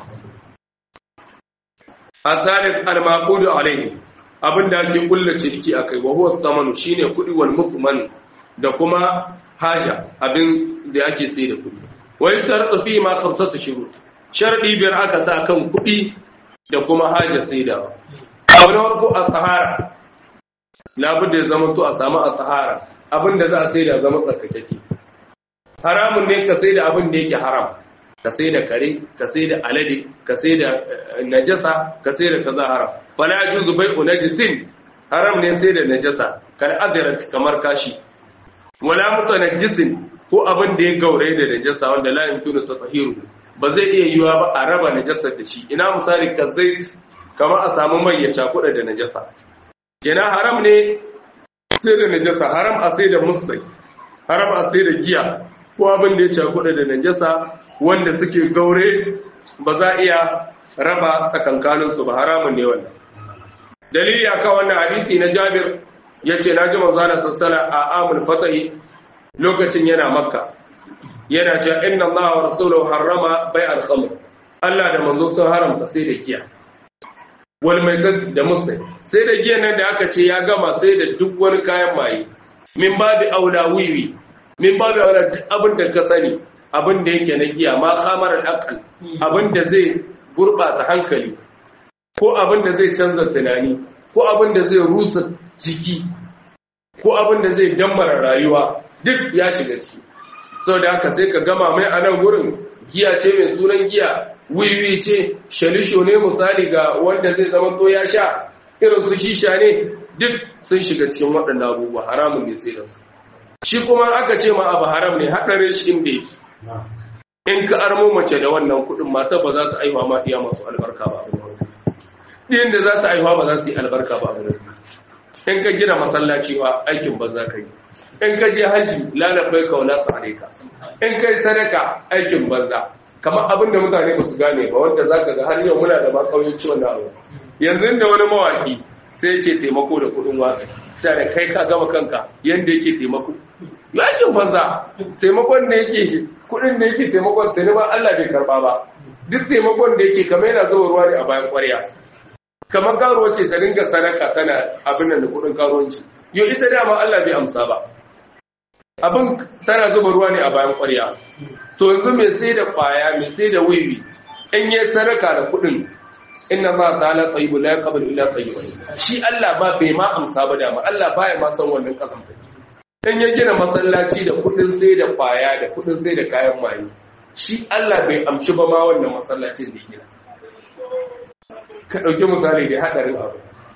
[SPEAKER 1] Azalif al-maqudu alayhi, abinda ake kulla ciniki akai, wa huwa thamanu shine kudi wal muthman da kuma haja, abin da ake sai da kudi. Wa yashtaratu fi ma khamsatu shurut, sharadi biyar aka sa kan kudi da kuma haja sai da. Abu na farko at-tahara, labudda ya zama to a samu at-tahara, abinda za a sai da zama tsarkakeke. Haramun ne ka sai da abin da yake haram, ka sai da kare, ka sai da alade, ka sai da najasa, ka sai da kaza haram. Fala yajuzu bai'u najisin, haram ne sai da najasa, kal adrat kamar kashi. Wala mutanajjisin, ko abin da ya gaure da najasa wanda la yumkinu tatahiru, ba zai iya yiwa ba a raba najasar da shi. Ina misali ka zait, kamar a samu mai ya cakuɗa da najasa. Kenan haram ne sai da najasa, haram a sai da musai, haram a sai da giya, ko abin da ya cakuɗa da najasa wanda suke gaure ba za iya raba tsakankaninsu ba, haramun ne wannan. Dalili akan wannan hadisi na Jabir yace naji manzo Allah sallallahu a amul fatahi lokacin yana Makka yana cewa inna Allah wa rasuluhu harrama bai'al khamr, Allah da manzo sun haramta sai da giya wal maitat da musai. Sai da giya nan da aka ce ya gama sai da duk wani kayan maye, min babi aula wiwi, min babi aula abin da ka sani, abin da yake na giya ma khamar al-aql, abin da zai gurbata hankali, ko abin da zai canza tunani, ko abin da zai rusa jiki, ko abin da zai dammara rayuwa, duk ya shiga ciki. Saboda haka sai ka gama mai a nan gurin giya ce mai sunan giya, wiwi ce, shalisho ne misali ga wanda zai zama to ya sha, irin su shisha ne, duk sun shiga cikin waɗannan abubuwa, haramun ne sai da su. Shi kuma aka ce ma abu haram ne, haɗarin shi inda yake. In ka armo mace da wannan kuɗin, mata ba za ta aiwa ma iya masu albarka ba. Ɗin da za ta aiwa ba za su yi albarka ba. In ka gina masallaci wa aikin banza ka yi. In ka je haji lalabai ka wala su ka. In ka yi sadaka aikin banza. Kamar abin da mutane ba su gane ba, wanda za ka ga har yau muna da ma ƙauyenci wannan abu. Yanzu da wani mawaƙi sai yake taimako da kuɗin watsa. Tare kai ka gama kanka yanda yake taimako. Yakin banza, taimakon da yake kudin da yake taimakon ta ne ba Allah bai karba ba. Duk taimakon da yake kamar yana zuwa ruwa ne a bayan ƙwarya. Kamar karuwa ce ta dinga sadaka tana abin nan da kudin karuwanci. Yo ita dama Allah bai amsa ba. Abin tana zuba ruwa ne a bayan ƙwarya. To yanzu mai sai da kwaya, mai sai da wiwi, in yi sadaka da kudin, inna ma ta'ala tayyibu la yaqbalu illa tayyiban. Shi Allah ba bai ma amsa ba dama, Allah baya ma san wannan kasan. In ya gina masallaci da kudin sai da kwaya da kudin sai da kayan maye, shi Allah bai amshi ba ma wannan masallacin da ya gina. Ka ɗauki misali da haɗarin abu.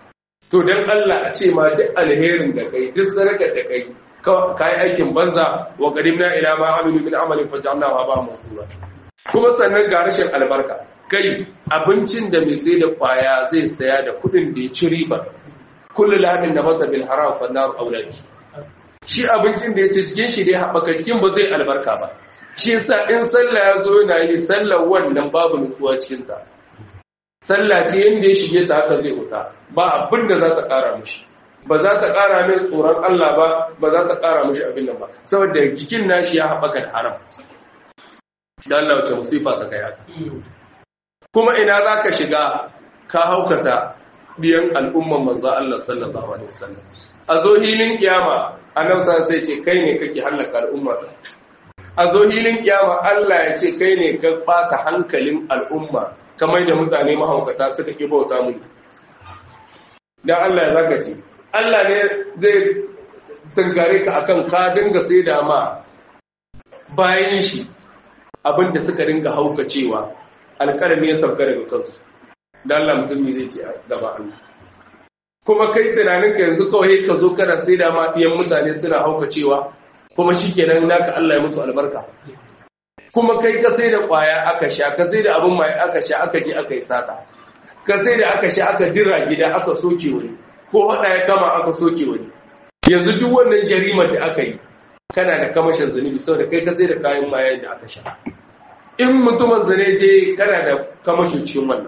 [SPEAKER 1] to dan Allah a ce ma duk alherin da kai duk sadakar da kai kai aikin banza wa qadimna ila ma amilu min amalin faj'alna wa ba masura kuma sannan ga rashin albarka kai abincin da mai sai da kwaya zai saya da kudin da ya ci riba kullu lamin nabata bil haram fa nar auladi shi abincin da ya ce cikin shi dai haɓaka cikin ba zai albarka ba shi yasa in sallah ya zo yana yi sallar wannan babu nutsuwa cikin ta sallah ce yanda ya shige ta haka zai wuta ba abin da za ta ƙara mushi ba za ta ƙara mai tsoron Allah ba ba za ta ƙara mushi abin nan ba saboda jikin nashi ya haɓaka da haram da Allah wace musifa ta kai haka kuma ina za ka shiga ka haukata biyan al'umman manzo Allah sallallahu alaihi wasallam a zo hilin kiyama annabi sai ce kai ne kake halaka al'umma a zo hilin kiyama Allah ya ce kai ne ka baka hankalin al'umma kamar da mutane mahaukata suka ki bauta mu dan Allah ya zaka ce Allah ne zai tungare ka akan ka dinga sai da ma bayan shi abinda suka dinga haukacewa alƙalami ya sauka daga kansu dan Allah mutum ne zai ce a gaba Allah kuma kai tunanin ka yanzu kawai ka zo kana sai da ma biyan mutane suna haukacewa kuma shikenan naka Allah ya musu albarka kuma kai ka sai da kwaya aka sha ka sai da abin mai aka sha aka je aka yi sata ka sai da aka sha aka jira gida aka soke wani ko hada ya kama aka soke wani yanzu duk wannan jarimar da aka yi kana da kamashin zunubi saboda kai ka sai da kayan maye da aka sha in mutumin zane je kana da kamashin cikin wannan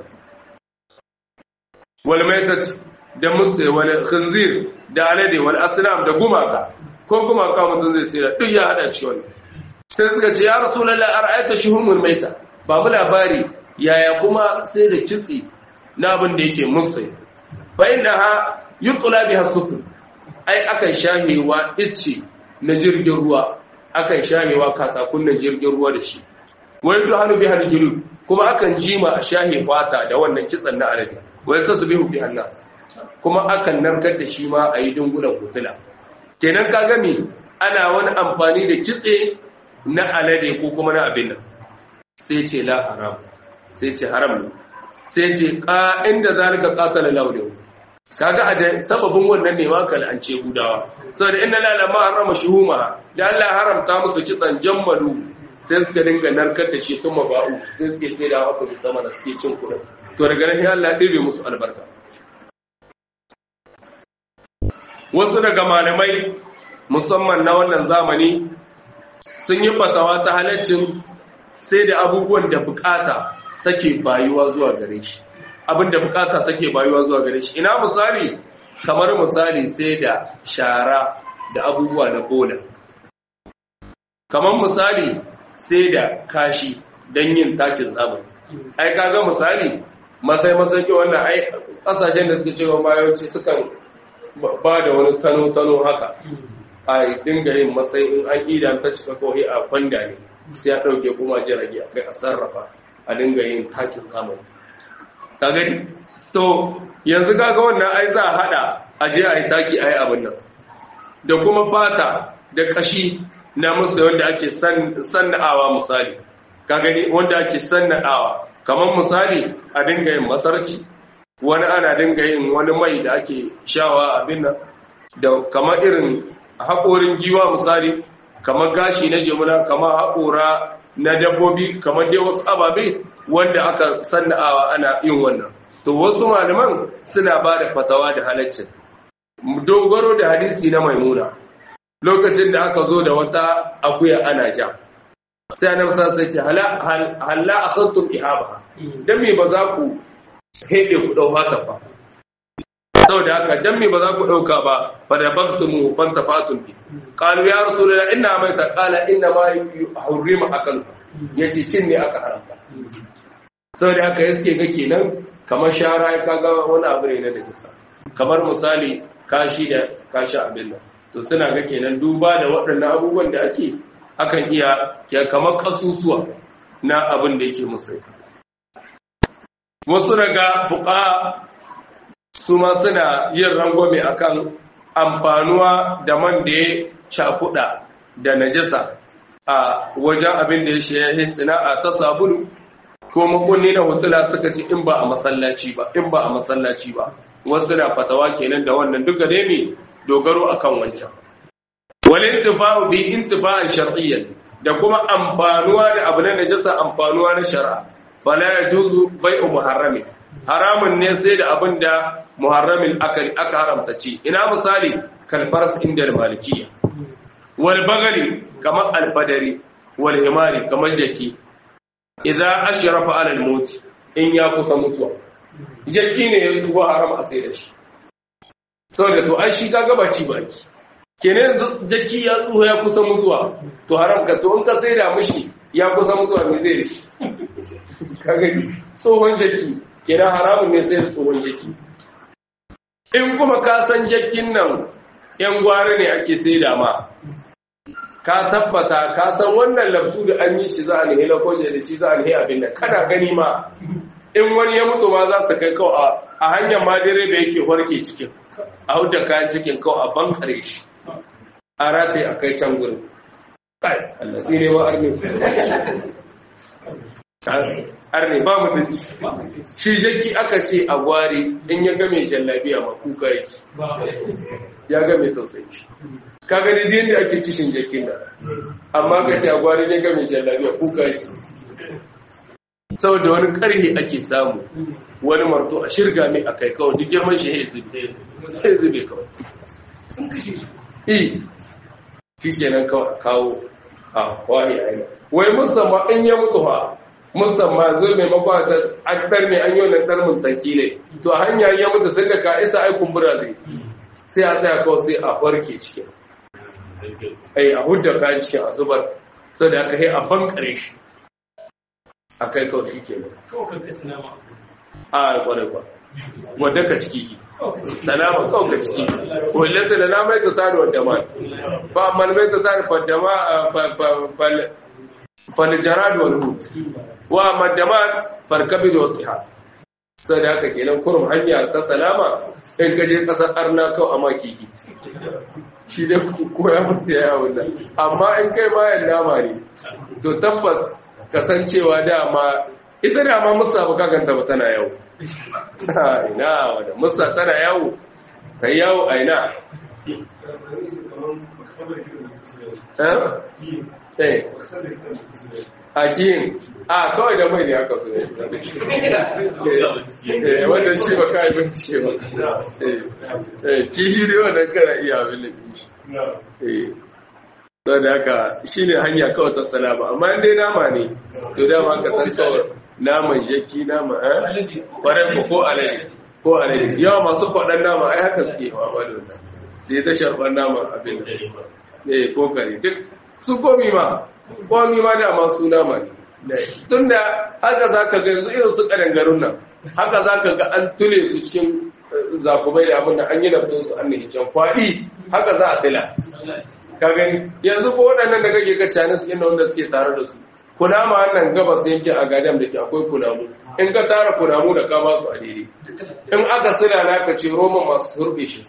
[SPEAKER 1] wal maitat da musu wal khinzir da alade wal asnam da gumaka ko gumaka mutum zai sai da duk ya hada cikin wannan sai suka ce ya rasulullahi ara'aita shuhumul maita ba mu labari yaya kuma sai da kitsi na abin da yake musu fa innaha yutla biha sufur ai akan shahewa itce na jirgin ruwa akan shahewa katakunnan jirgin ruwa da shi wai da hannu biha julud kuma akan jima a shahe fata da wannan kitsan na alade wai tasbihu biha nas kuma akan narkar da shi ma a yi dungulan hutula kenan ka gani ana wani amfani da kitse na alade ko kuma na abin nan sai ce la haram sai ce haram ne sai ce inda zalika qatala lawlahu kaga a sababin wannan ne ma kal an ce gudawa saboda inna la lama harama shuhuma da Allah haramta musu kitsan jammalu sai suka dinga narkar da shi kuma ba'u sai suke sai da haka sama da suke cin kudin to daga nan sai Allah ɗebe musu albarka wasu daga malamai musamman na wannan zamani sun yi fatawa ta halaccin sai da abubuwan da bukata take bayuwa zuwa gare shi abin da bukata take bayuwa zuwa gare shi ina misali kamar misali sai da shara da abubuwa na bola kamar misali sai da kashi don yin takin zamani ai kaga misali masai ke wannan ai kasashen da suka cewa bayanci sukan ba da wani tano haka a dinga yin masai in an idan ta cika kawai a kwanda ne sai ya ɗauke kuma jirage a kai a sarrafa a dinga yin takin zamani ka gani to yanzu kaga wannan ai za a hada a je a yi taki a yi abin nan da kuma fata da kashi na musu wanda ake sanna'awa misali ka gani wanda ake sanna'awa kamar misali a dinga yin masarci wani ana dinga yin wani mai da ake shawa abin nan da kamar irin haƙorin giwa misali kamar gashi na jimuna kamar haƙora na dabbobi kamar dai wasu ababe wanda aka sanna'awa ana yin wannan to wasu malaman suna ba da fatawa da halaccin dogaro da hadisi na maimuna lokacin da aka zo da wata akuya ana ja sai annabi sai ce halla akhadtum ihaba dan me ba za ku hede ku dau fata ba saboda haka dan me ba za ku dauka ba fa da baktumu fantafatun bi qalu ya rasulullah inna maita qala inna ma hurrima akal yace cin ne aka haramta saboda haka yake ga kenan kamar shara ya kaga wani abu ne na da kamar misali kashi da kashi abin nan to suna ga kenan duba da waɗannan abubuwan da ake akan iya kamar kasusuwa na abin da yake musu wasu daga fuqa su ma suna yin rangwame akan amfanuwa da man da ya cakuɗa da najasa a wajen abin da ya shahi sana'a ta sabulu ko makunni na hotula suka ce in ba a masallaci ba wasu na fatawa kenan da wannan duka dai ne dogaro akan wancan wal intifa'u bi intifa'an shar'iyyan da kuma amfanuwa da abu na najasa amfanuwa na shari'a fala yajuzu bai'u muharrami haramun ne sai da abin da muharramin aka haramta ci ina misali kalfaras inda malikiya wal bagali kamar alfadari wal himari kamar jaki idan ashrafa ala al maut in ya kusa mutuwa jaki ne yanzu ba haram a sai da shi saboda to ai shi kaga baci baki kenan jaki ya tsuho ya kusa mutuwa to haram ka to in ka sai da mishi ya kusa mutuwa me zai da shi kaga tsohon jaki kenan haramun ne sai da tsohon jaki in kuma ka san jakin nan yan gwari ne ake sai da ma ka tabbata ka san wannan laftu da an yi shi za a nihe lakoje da shi za a nihe abin da kana gani ma in wani ya mutu ma za su kai kawai a hanyar ma direba yake warke cikin a hudda kayan cikin kawai a bankare shi a rataye a kai can gurin kai Allah ne ma arne ba mutunci shi jaki aka ce a gwari in ya game jallabiya ma kuka yake ya game tausayi ka gani da yadda ake kishin jakin nan amma ka ce a gwari ne game jallabiya kuka yake saboda wani karhe ake samu wani marto a shirga mai a kai kawai duk girman shi sai zube kawai sun kashe shi shi kenan kawai kawo a kwari a yana wai musamman in ya mutu ha musamman zo maimakon aktar mai an yi wannan tarmin tankile to a hanyar ya mutu tun da ka isa ai kumbura zai sai a tsaya kawai sai a farke cikin a hudda kayan cikin a zubar sau da aka yi a bankare shi a kai kawai shi kenan a kwarai kwa wadda ka ciki sanama kawai ka ciki kullum da na mai ta tsari wadda ma ba amma mai ta tsari faddama faljarad wal hut wa maddaman farkabi da wata sai da haka kenan kurum hanya ta salama in ka je kasar arna kawai a makiki shi dai ko ya mutu ya yawon nan amma in kai bayan dama ne to tabbas kasancewa dama ita dama musa ba kaganta ba tana yawo ina wadda musa tana yawo ta yawo a ina hakim a kawai da mai ne haka su ne wanda shi ba kayi binci ba kihi ne wannan kana iya abin da shi sau da haka shi ne hanya kawai ta salama amma inda nama ne to dama ka san kawai naman yaki nama ƙwarai ko alade yawa masu kwaɗan nama ai haka suke hawa ba da wannan sai ta sharɓar nama abin da ko kare duk su komi ma dama su nama ne tun da haka za ka ga yanzu irin su ƙadangarun nan haka za ka ga an tule su cikin zakubai da abin da an yi naftun su an nihi can kwaɗi haka za a tila ka gani yanzu ko waɗannan da kake ga canis inda wanda suke tare da su kunama wannan gabas yanke a gadam da ke akwai kunamu in ka tara kunamu da ka ba su a daidai in aka sila na ka ce roman masu surbe shi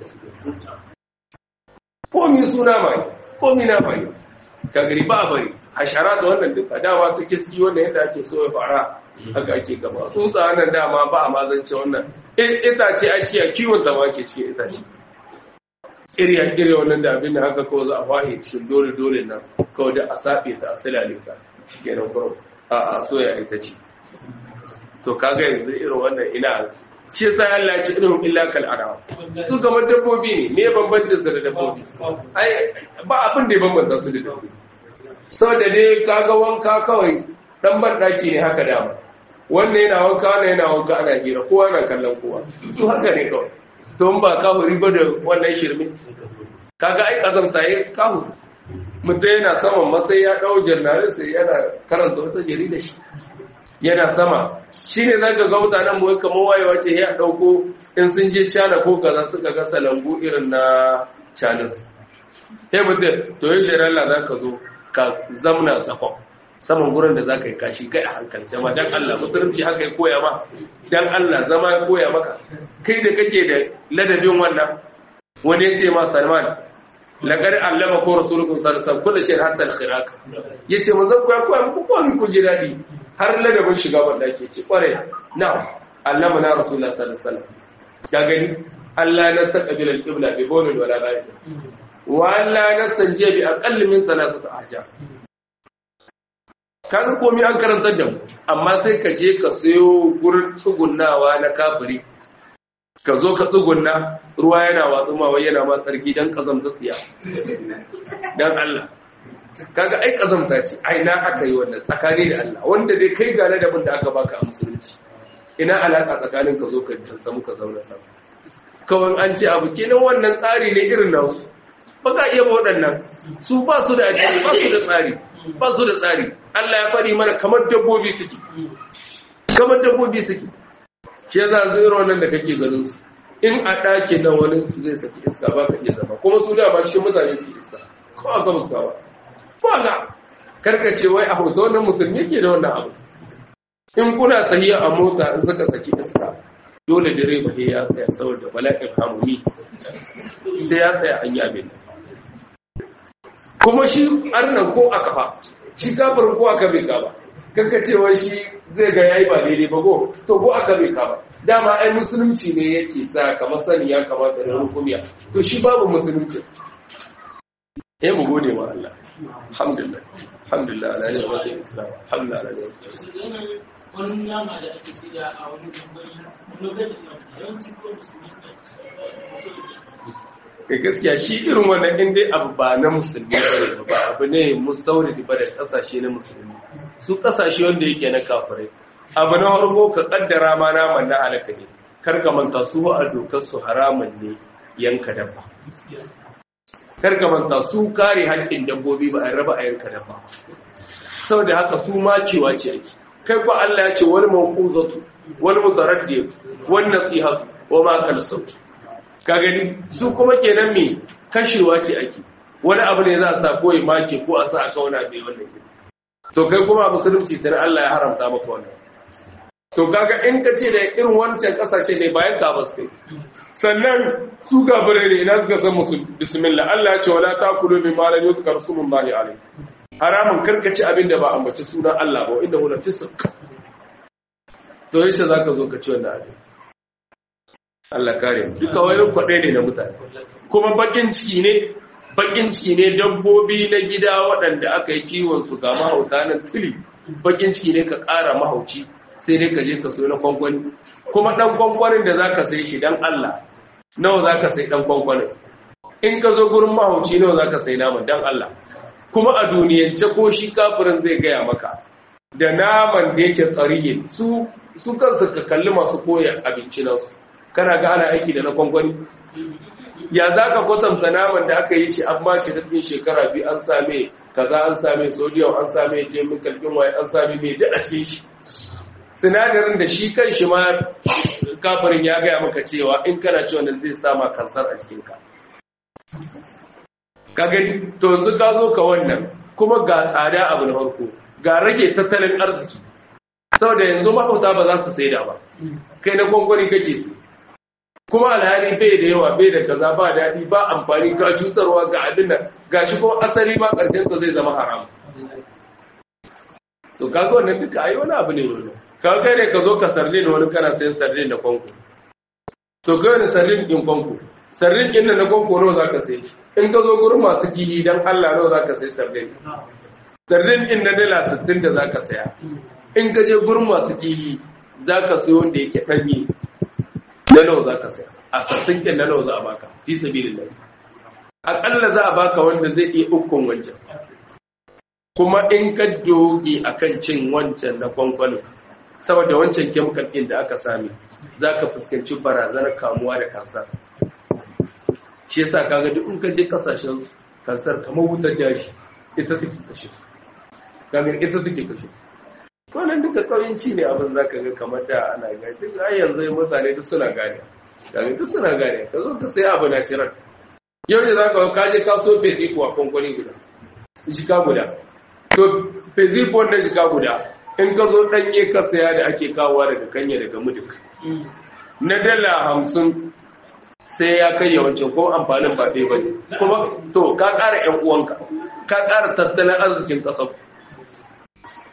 [SPEAKER 1] komi suna mai komi na mai ka gari ba a bari hashara da wannan duka dama su kiski wanda yadda ake so ya fara haka ake gaba tsutsa wannan dama ba a mazance wannan itace a ciya kiwon zama ke cikin itace iri wannan da abin da haka kawai za a fahe cikin dole nan kawai da a saɓe ta a silale ta shi kenan kurum a soya ita ce to kaga yanzu irin wannan ina shi sai Allah ya ce irin illa kal arawa su kamar dabbobi ne me bambancin su da dabbobi ai ba abin da ya bambanta su da dabbobi saboda dai kaga wanka kawai dan ban daki ne haka dama wannan yana wanka wannan yana wanka ana hira kowa na kallon kowa su haka ne kawai to ba kahuri ba da wannan shirme kaga ai kazamta yayi kahuri mutum yana saman masai ya dau jannarin sai yana karanta wata jarida shi yana sama shine zaka ga mutanen mu kamar wayewa ce ya dauko in sun je China ko kaza suka ga salangu irin na Chinese sai mutum to yin shirin Allah zaka zo ka zamna sakon saman gurin da zaka yi kashi kai a hankali jama dan Allah musulunci haka ya koya ma dan Allah zama ya koya maka kai da kake da ladabin wannan wani ya ce ma Salman laqad allama ko rasulullahi sallallahu alaihi wasallam kullu shay'in hatta al-khiraq yace manzon koya muku ko ku ji dadi har ladabin shiga wanda ke ci kware na allama na rasulullahi sallallahu alaihi wasallam ka gani Allah na taqabil al-qibla bi bawlin wala ghaib wa Allah nastanje bi aqall min salasati ahjar kaga komai an karanta da mu amma sai ka je ka sayo gurin tsugunnawa na kafiri ka zo ka tsugunna ruwa yana watsuma wai yana ma tsarki dan kazamta tsiya dan Allah kaga ai kazamta ce ai na aka yi wannan tsakani da Allah wanda dai kai gane da da aka baka a musulunci ina alaka tsakanin ka zo ka samu ka zauna sa kawai an ce abu kenan wannan tsari ne irin nasu ba ka iya waɗannan su ba su da addini ba su da tsari ba su da tsari Allah ya faɗi mana kamar dabbobi suke kamar dabbobi suke shi yasa zero nan da kake ganin su in a ɗakin nan wani su zai saki iska ba ka iya zama kuma su da ba shi mutane suke iska ko aka muska ba ba ga karkace wai a hoto wannan musulmi ke da wannan abu in kuna tahiya a mota in suka saki iska dole direba sai ya tsaya saboda bala'in hamumi sai ya tsaya an yi abin kuma shi arnan ko aka fa shi kafirin ko aka bai ka ba kanka cewa shi zai ga yayi ba daidai ba ko to ko aka bai ka ba dama ai musulunci ne yake sa kamar sani ya kamata da hukumiya to shi babu musulunci mu gode wa Allah alhamdulillah alhamdulillah ala ni'matil islam alhamdulillah ala ni'matil
[SPEAKER 2] wani nama da ake sida a wani lokacin yawanci ko musulmi suna
[SPEAKER 1] gaskiya shi irin wannan in dai abu ba na musulmi ba abu ne musauridi ba da kasashe na musulmi su kasashe wanda yake na kafirai abu na harko ka kaddara ma naman na halaka ne kar ka manta su a dokar su haramun ne yanka dabba kar ka manta su kare haƙƙin dabbobi ba a raba a yanka dabba saboda haka su ma cewa ce ake kai ko Allah ya ce wal mawquzatu wal mutaraddid wan nasihatu wa ma kalsu ka gani su kuma kenan me kashewa ce ake wani abu ne za a sa ko make ko a sa a kauna bai wannan to kai kuma musulunci tare Allah ya haramta maka wannan to kaga in ka ce da irin wancan kasashe ne bayan ka basu kai sannan su gabare ne ina suka san musu bismillah Allah ya ce wala takulu mimma lam yuzkar smullahi alayhi haramun karkace abin da ba ambaci sunan Allah ba inda hu fisq to yace zaka zo ka ci wannan abin Allah kare mu duka wayar kwadai ne na mutane kuma bakin ciki ne dabbobi na gida waɗanda aka yi kiwon su ga mahauta nan tuli bakin ciki ne ka ƙara mahauci sai dai ka je ka so na kwangwani kuma dan kwangwanin da zaka sai shi dan Allah nawa zaka sai dan kwangwanin in ka zo gurin mahauci nawa zaka sai naman dan Allah kuma a duniyance ko shi kafirin zai gaya maka da naman da yake tsariye su kansu ka kalli masu koya abinci nasu kana ga ana aiki da na kwangwani ya za ka kwatanta naman da aka yi shi an ba shi daɗin shekara biyu an same kaza an same sodium an same chemical ɗin waye an same mai daɗa ce shi sinadarin da shi kan shi ma kafirin ya gaya maka cewa in kana ci wannan zai sama kansar a jikinka ka gani to yanzu ka zo ka wannan kuma ga tsada abu na farko ga rage tattalin arziki saboda yanzu mahauta ba za su saida ba kai na gwangwani kake su kuma alhali bai da yawa bai da kaza ba daɗi ba amfani ka cutarwa ga abin nan gashi kuma asali ma ƙarshen ta zai zama haram to kaga wannan duka ayi wani abu ne wannan kaga kai ne ka zo ka sardin wani kana sayan sardin da kwanko to kai wani sardin din kwanko sardin din na kwanko nawa zaka sayi in ka zo gurin masu kihi dan Allah nawa zaka sayi sardin din na dala 60 da zaka saya in ka je gurin masu kihi zaka sayo wanda yake danye na nawa zaka saya a sassin din na nawa za a baka fi sabilillah akalla za a baka wanda zai iya ukun wancan kuma in ka doge akan cin wancan na kwankwanin saboda wancan chemical din da aka sami zaka fuskanci barazanar kamuwa da kansar shi yasa kaga duk in ka je kasashen kansar kamar wutar jashi ita take kashe su kaga ita take kashe su wannan duka kauyanci ne abin zaka ga kamar da ana ga duk ai yanzu mutane duk suna gane kaga duk suna gane ka zo ka sai abu na ciran yau ne zaka ka je ka so feti ko kwankwanin guda jika guda to feti ko na jika guda in ka zo danye ka saya da ake kawowa daga kanya daga muduk na dala 50 sai ya kai yawancin ko amfanin ba ɗaya ba ne kuma to ka ƙara ‘yan uwanka ka ƙara tattalin arzikin ƙasar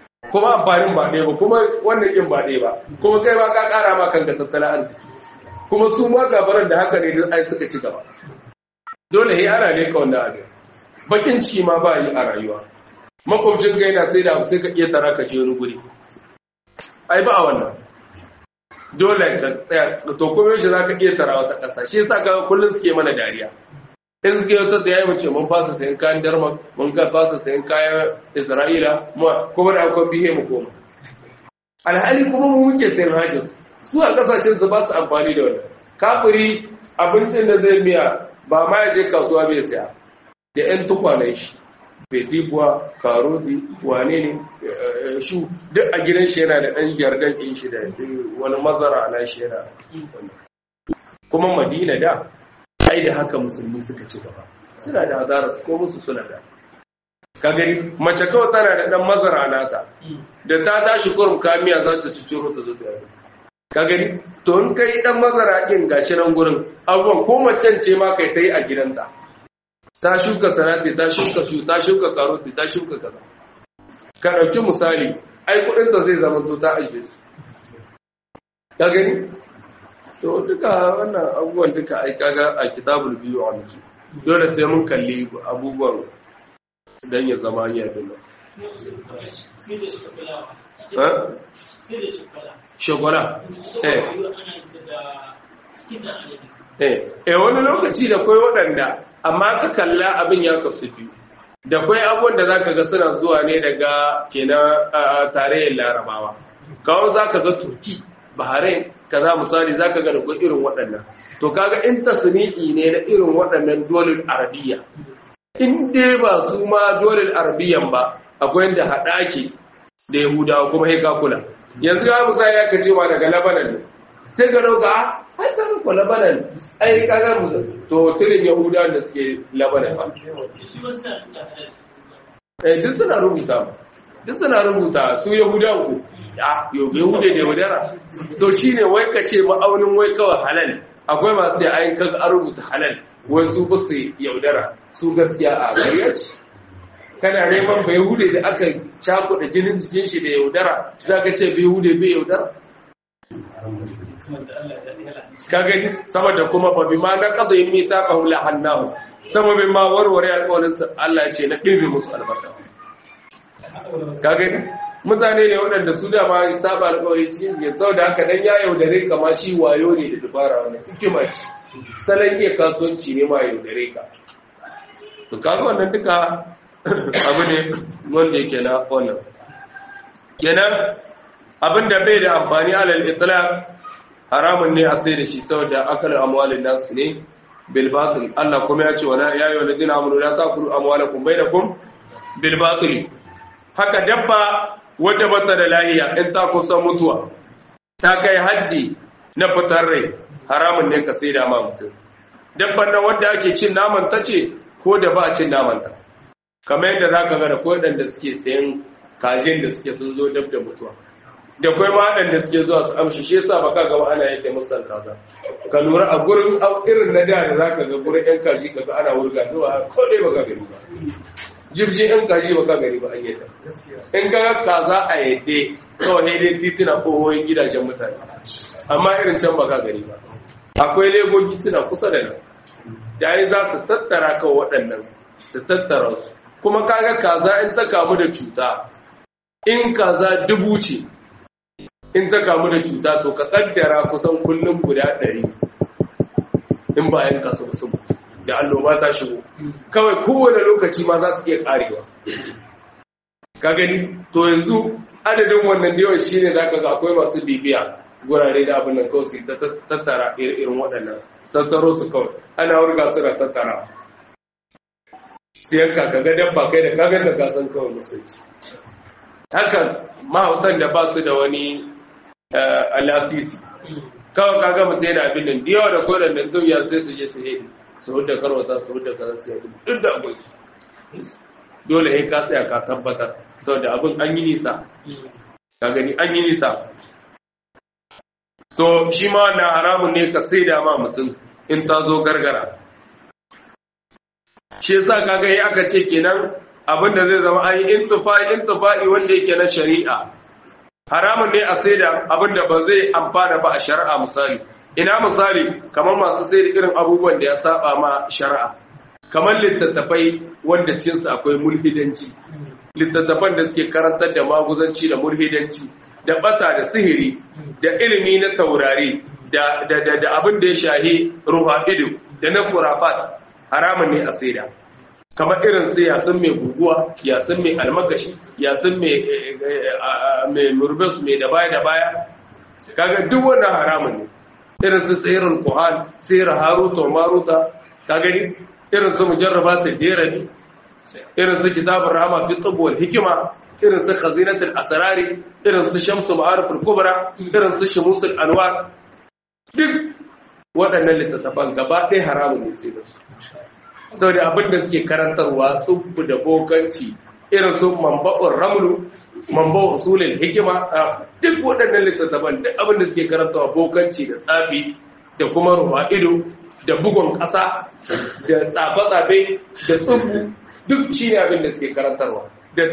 [SPEAKER 1] kuma amfanin ba ɗaya ba kuma wannan ƙin ba ɗaya ba kuma kai ba ka ƙara ma kanka tattalin arziki kuma su ma gabaran da haka ne duk ai suka ci gaba dole he ana ne ka wannan abin bakin ciki ma ba yi a rayuwa makwabcin kai na sai da abu sai ka iya tara ka je wani guri ai ba wannan dole ka tsaya to kuma shi zaka iya tara wata ƙasa shi yasa ga kullun suke mana dariya in suke wata da yayi mace mun fasa sayan kayan Denmark mun ka fasa sayan kayan Isra'ila kuma da akwai bihe mu koma alhali kuma mu muke sayan hajjis su a kasashen su ba su amfani da wannan kafiri abincin da zai miya ba ma ya je kasuwa bai saya da yan tukwanen shi fetibuwa karoti wane ne shu duk a gidan shi yana da ɗan jardan ɗin shi da wani mazara na shi yana kuma madina da ai da haka musulmi suka ci gaba suna da hazara su ko musu suna da ka gani mace kawai tana da ɗan mazara nata da ta tashi kurum kamiya za ta ci ciro ta zo ta yi ka gani to in kai ɗan mazara ɗin gashi nan gurin abubuwan ko macen ce ma kai ta yi a gidanta ta shuka salati ta shuka karoti ta shuka kaza ka dauki misali ai kudin da zai zama to ta aje su ka gani to duka wannan abubuwan duka ai kaga a kitabul biyu a miki dole sai mun kalli abubuwan dan ya zama ya dinga shokola wani lokaci da kai waɗanda amma ka kalla abin ya kasu biyu da kwai abubuwan da zaka ga suna zuwa ne daga kenan tarayyar larabawa kawai zaka ga turki bahrain kaza misali zaka ga da kwai irin waɗannan to kaga in tasni'i ne na irin waɗannan dolin arabiya in dai ba su ma dolin arabiyan ba akwai da haɗaki da yahudawa kuma sai ka kula yanzu ga misali ya kace ma daga labanan ne sai ka dauka ai kaga ko labanan ai kaga mu to tirin yahudawa da suke labanan duk suna rubuta su yahudawa ku yahude da yaudara to shine wai ka ce ma'aunin wai kawai halal akwai masu sai ayin kaga an rubuta halal wai su ba su yaudara su gaskiya a gariya ce kana neman bai yahude da aka cakuɗa jinin jikin shi da yaudara za ka ce bai yahude bai yaudara ka gani saboda kuma fa bima na qada yin mithaqahu la hannahu sababin ma warware alƙawarin Allah ce na ɗibe musu albarka ka gani mutane ne waɗanda su da ma saba alƙawari cikin ya saboda haka dan ya yaudare ka ma shi wayo ne da dubara wannan hikima ce salon iya kasuwanci ne ma yaudare ka to kaga wannan duka abu ne wanda yake na wannan kenan abin da bai da amfani alal itlaq haramun ne a sai da shi saboda akal amwalin nasu ne bil batil Allah kuma ya ce wala ya ayyuhal ladina amanu la taqulu amwalakum bainakum bil batil haka dabba wadda bata da lahiya in ta kusa mutuwa ta kai haddi na fitar rai haramun ne ka sai da ma mutum dabban nan wanda ake cin naman ta ce ko da ba a cin naman ta kamar yadda zaka ga da ko da suke sayan kajin da suke sun zo dab da mutuwa da kai ma waɗanda suke zuwa su amshi shi yasa baka ga ana yadda musan kaza ka lura a gurin irin na da zaka ga gurin yan kaji kaga ana wurga zuwa ko dai baka gani ba jibji yan kaji baka gani ba an yadda in ga kaza a yadda kawai ne dai titina ko hoyin gidajen mutane amma irin can baka gani ba akwai legogi suna kusa da nan yayin za su tattara kawai waɗannan su tattara su kuma kaga kaza in ta kamu da cuta in kaza 1000 ce in ta kamu da cuta to ka kaddara kusan kullum guda 100 in ba yanka su su da alloba ta shigo kawai kowane lokaci ma za su iya karewa ka gani to yanzu adadin wannan da yawan shine zaka ga akwai masu bibiya gurare da abin nan kawai su ta tattara irin waɗannan tattaro su kawai ana wurga su da tattara sai yanka ka ga dabba kai da kagan da gasan kawai musulci hakan mahautan da ba su da wani alasisi kawai kaga mutum yana abin nan da yawa da kodin da duniya sai su je su yi su hudu karwata su hudu kaza su yi duk da akwai su dole ya ka tsaya ka tabbatar sau da abin an yi nisa ka gani an yi nisa so shi ma na haramun ne ka sai da ma mutum in ta zo gargara shi yasa kaga yi aka ce kenan abin da zai zama an yi intifa'i wanda yake na shari'a haramun ne a sai da abin da ba zai amfana ba a shari'a misali ina misali kamar masu sai da irin abubuwan da ya saba ma shari'a kamar littattafai wanda cinsu akwai mulhidanci littattafan da suke karantar da maguzanci da mulhidanci da bata da sihiri da ilimi na taurari da abin da ya shahi ruha ido da na kurafat haramun ne a saida kamar irin sai yasin mai guguwa yasin mai almakashi yasin mai murbus mai da baya kaga duk wannan haramun ne irin su tsirin kuhan tsirin haruta maruta ka gani irin su mujarraba ta derani irin su kitabun rahama fi tsubuwar hikima irin su khazinatul asrari irin su shamsu ma'arifin kubra irin su shimusul anwar duk waɗannan littattafan gaba ɗaya haramun ne sai da su sau da abin da suke karantarwa tsubbu da bokanci irin su mamba'ur ramlu mamba'ur usulul hikima duk waɗannan littattafan duk abin da suke karantarwa bokanci da tsafi da kuma ruwa ido da bugun ƙasa da tsafe-tsafe da tsubbu duk shi ne abin da suke karantarwa da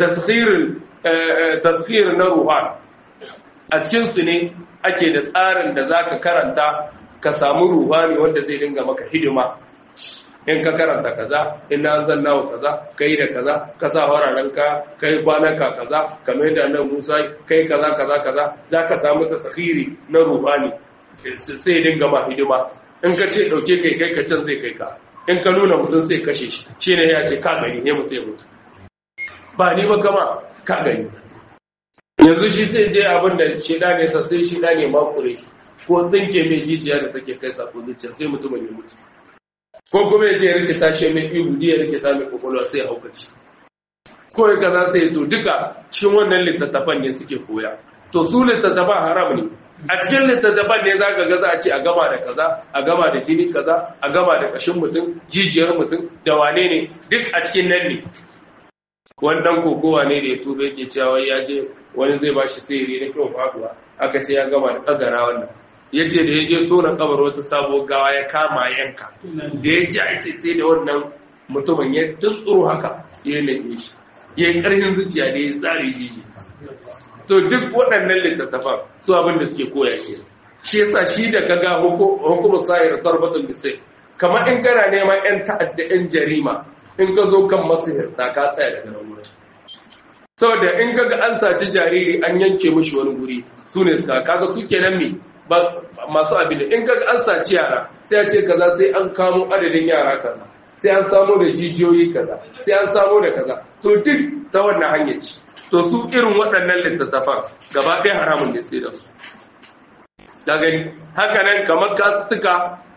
[SPEAKER 1] taskhir na ruha a cikinsu ne ake da tsarin da za ka karanta ka samu ruhani wanda zai dinga maka hidima in ka karanta kaza in na zan nawa kaza kai da kaza ka sa wararen ka kai kwanaka kaza kamar yadda nan Musa kai kaza za ka samu taskhiri na ruhani sai dinga ma hidima in ka ce dauke kai ka can zai kai ka in ka nuna mutum sai kashe shi shine ya ce ka gani ne mutum ya mutu ba ni ba kama ka gani yanzu shi zai je abin da shida ne sa sai shida ne makure ko tsinke mai jijiya da take kai sako zuciya sai mutumin ya mutu ko kuma ya je ya rike tashi mai ihu ya rike ta mai kokolwa sai haukaci ko ya kaza sai to duka cikin wannan littattafan ne suke koya to su littattafan haram ne a cikin littattafan ne zaka ga za a ce a gama da kaza a gama da jini kaza a gama da kashin mutum jijiyar mutum da wane ne duk a cikin nan ne wannan kokowa ne da ya tube yake cewa ya je wani zai bashi sihiri na kyau faduwa aka ce ya gama da kagara wannan ya ce da ya je tona kabar wata sabuwar gawa ya kama yanka da ya ji a ce sai da wannan mutumin ya tuntsuro haka ya nake shi ya yi ƙarfin zuciya da ya tsari jiji to duk waɗannan littattafan su abin da suke koya ke shi yasa shi da kaga hukumar sa'ir tarbatun bisai kamar in kana neman yan ta'adda yan jarima in ka zo kan masihirta ka tsaya daga nan wurin saboda in kaga an saci jariri an yanke mishi wani guri su ne suka kaga su kenan me ba masu abin in kaga an saci yara sai a ce kaza sai an kamo adadin yara kaza sai an samu da jijiyoyi kaza sai an samu da kaza to duk ta wannan hanyar ce to su irin waɗannan littattafan gaba ɗaya haramun ne sai da su da gani haka nan kamar kastuka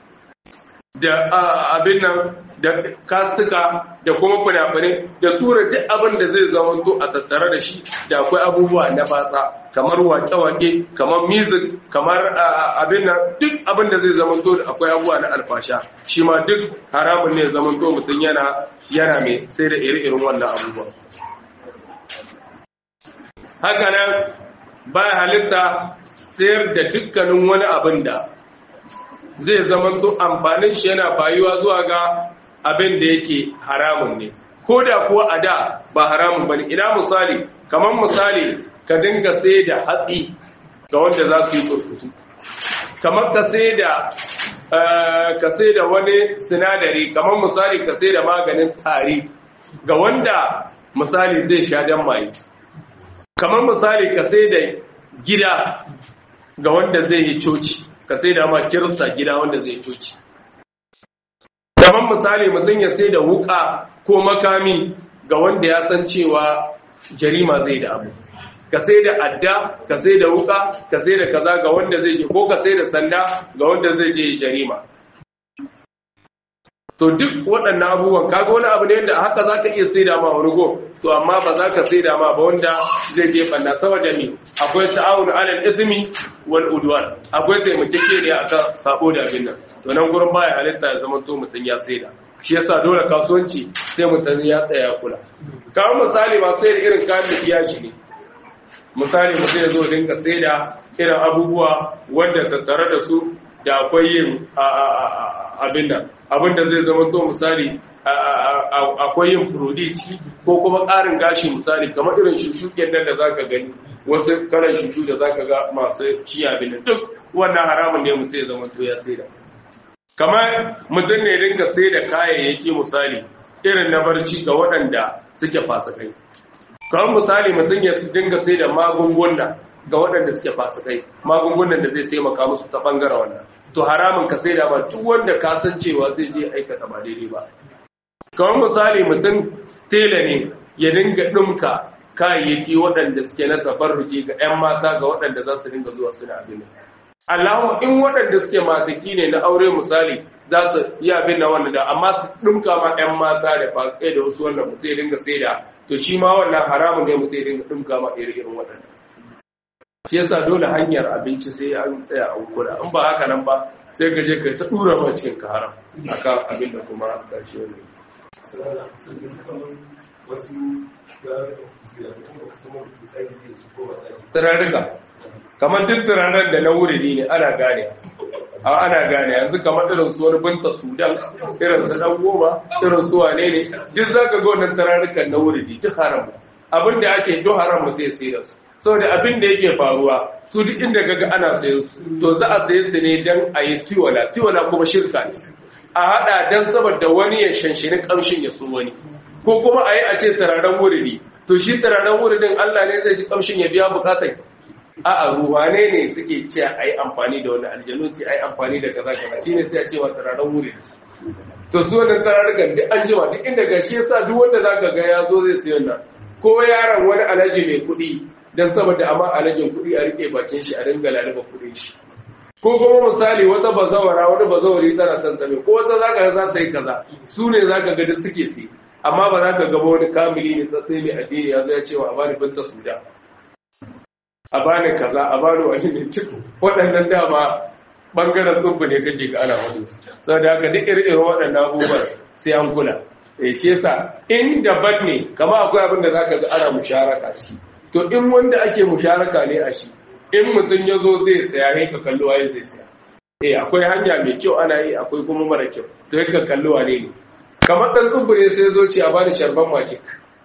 [SPEAKER 1] da abin nan da kastuka da kuma fina-finai da tura duk abin da zai zama to a tattare da shi da akwai abubuwa na batsa kamar wake-wake kamar music kamar abin nan duk abin da zai zama to da akwai abubuwa na alfasha shi ma duk haramun ne zama to mutum yana mai sai da iri-irin wannan abubuwa haka nan ba halitta sayar da dukkanin wani abin da zai zamanto amfanin shi yana bayuwa zuwa ga abin da yake haramun ne ko da kuwa a da ba haramun bane ina misali kamar misali ka dinga sai da hatsi ga wanda za su yi kurkutu kamar ka sai da wani sinadari kamar misali ka sai da maganin tari ga wanda misali zai sha dan maye kamar misali ka sai da gida ga wanda zai yi coci ka sai da ma kirista gida wanda zai coci kamar misali mutum ya sai da wuka ko makami ga wanda ya san cewa jarima zai da abu ka sai da adda ka sai da wuka ka sai da kaza ga wanda zai je ko ka sai da sanda ga wanda zai je jarima to duk waɗannan abubuwan kaga wani abu ne da haka zaka iya sai da ma wani go to amma ba za ka sai da ma ba wanda zai je banna saboda ni akwai ta'awun alal ismi wal udwan akwai taimakekeniya akan sabo da abin nan to nan gurin baya halitta ya zama to mutun ya sai da shi yasa dole kasuwanci sai mutun ya tsaya kula kamar misali ba sai da irin kayan da kiyashi ne misali mutum ya zo dinka sai da irin abubuwa wanda tattare da su da akwai yin abin nan abin da zai zama to misali akwai yin furoditi ko kuma ƙarin gashi misali kamar irin shushuken nan da zaka gani wasu kalan shushu da zaka ga masu kiya bin duk wannan haramun ne mutum ya zama to ya saida kamar mutum ne dinga saida kayayyaki misali irin na barci ga waɗanda suke fasikai kamar misali mutum ya dinga saida magunguna ga waɗanda suke fasikai magungunan da zai taimaka musu ta bangaren wannan to haramun ka saida ba duk wanda ka san cewa zai je aikata ba daidai ba kamar misali mutum tela ne ya dinga ɗumka kayayyaki waɗanda suke na tabarruji ga 'yan mata ga waɗanda za su dinga zuwa suna abin Allahumma in waɗanda suke mataki ne na aure misali za su yi abin na wannan da amma su ɗumka ma 'yan mata da fasikai da wasu wannan mutum ya dinga saida to shi ma wannan haramun ne mutum ya dinga ɗumka ma irin waɗanda shi yasa dole hanyar abinci sai an tsaya a kula in ba haka nan ba sai ka je kai ta dura ma cikin ka haram akan abin da kuma ƙarshe ne
[SPEAKER 3] wasu
[SPEAKER 1] turarruka kamar duk turaren da na wuri ne ana gane yanzu kamar irin su wani binta sudan irin su dan goma irin su wane ne duk za ka ga wannan turarrukan na wuri duk haram abin da ake duk haram zai sai da su saboda abin da yake faruwa su duk inda kaga ana sayan su to za a saye su ne dan a yi tiwala kuma shirka ne a hada dan saboda wani ya shanshini kamshin ya so wani ko kuma a yi a ce turaren wuridi to shi turaren wuridin Allah ne zai ji kamshin ya biya bukatai a'a ruwane ne suke ce a yi amfani da wani aljanu ce a yi amfani da kaza shi ne sai a ce wa turaren wuridi to su wannan turarrukan duk an jima duk inda gashi yasa duk wanda zaka ga ya zo zai sayi wannan ko yaron wani alaji mai kuɗi dan saboda amma alajin kuɗi a rike bakin shi a dinga lalaba kuɗin shi ko kuma misali wata bazawara wani bazawari tana son same ko wata zaka ga za ta yi kaza su ne zaka ga duk suke si amma ba za ka gaba wani kamili ne tsatsai mai addini ya zo ya ce wa a bani binta suda a bani kaza a bani wani ne cikin waɗannan dama ɓangaren tsubbu ne kake ga ana wani sau da haka duk irin waɗannan abubuwan sai an kula shi yasa in daban ne kama akwai abin da za ka ga ana musharaka shi to in wanda ake musharaka ne a shi in mutum ya zo zai saya ne ka kalli waye zai saya akwai hanya mai kyau ana yi akwai kuma mara kyau to ka kalli wane ne kamar ɗan tsubure sai zo ce a bani sharban majik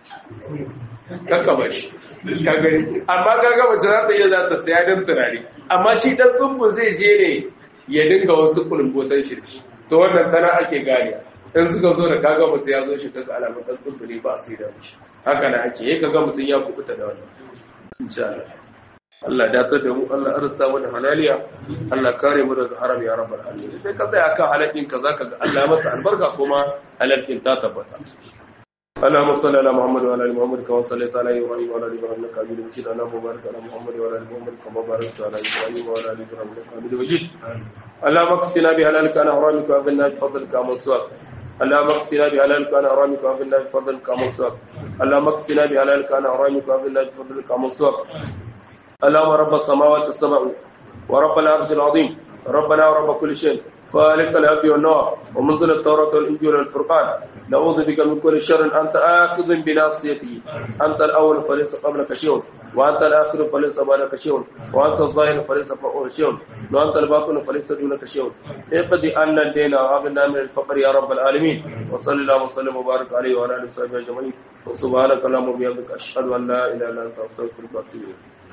[SPEAKER 1] kakka shi ka gani amma kaga mace za ta iya za ta saya don turare amma shi ɗan tsubu zai je ne ya dinga wasu kulumbotan shirki to wannan tana ake gane in suka zo da kaga mutum ya zo shi kaga alamun ɗan tsubu ne ba sai da shi haka na ake yi kaga mutum ya kubuta da wannan insha Allah Allah datar da mu Allah arsa mu da halaliya Allah kare mu daga haram ya rabbal alamin sai ka tsaya kan halakin ka zaka ga Allah masa albarka kuma halakin ta tabbata اللهم صل على محمد وعلى ال محمد كما صليت على ابراهيم وعلى ال ابراهيم انك حميد مجيد اللهم بارك على محمد وعلى ال محمد كما باركت على ابراهيم وعلى ال ابراهيم انك حميد مجيد اللهم اكفنا بحلالك عن حرامك وأغننا بفضلك عمن سواك اللهم اكفنا بحلالك عن حرامك وأغننا بفضلك عمن سواك اللهم اكفنا بحلالك عن حرامك وأغننا بفضلك عمن سواك اللهم رب السماوات السبع ورب العرش العظيم ربنا ورب كل شيء خالق الهب والنار ومنزل التوراة والإنجيل والفرقان نعوذ بك من كل شر أنت آخذ بناصيته أنت الأول فليس قبلك شيء وأنت الآخر فليس بعدك شيء وأنت الظاهر فليس فوقك شيء وأنت الباطن فليس دونك شيء اقضي عنا الدين وأغننا من الفقر يا رب العالمين وصلى الله وسلم وبارك عليه وعلى آله وصحبه أجمعين وسبحانك اللهم وبحمدك أشهد أن لا إله إلا أنت أستغفرك وأتوب إليك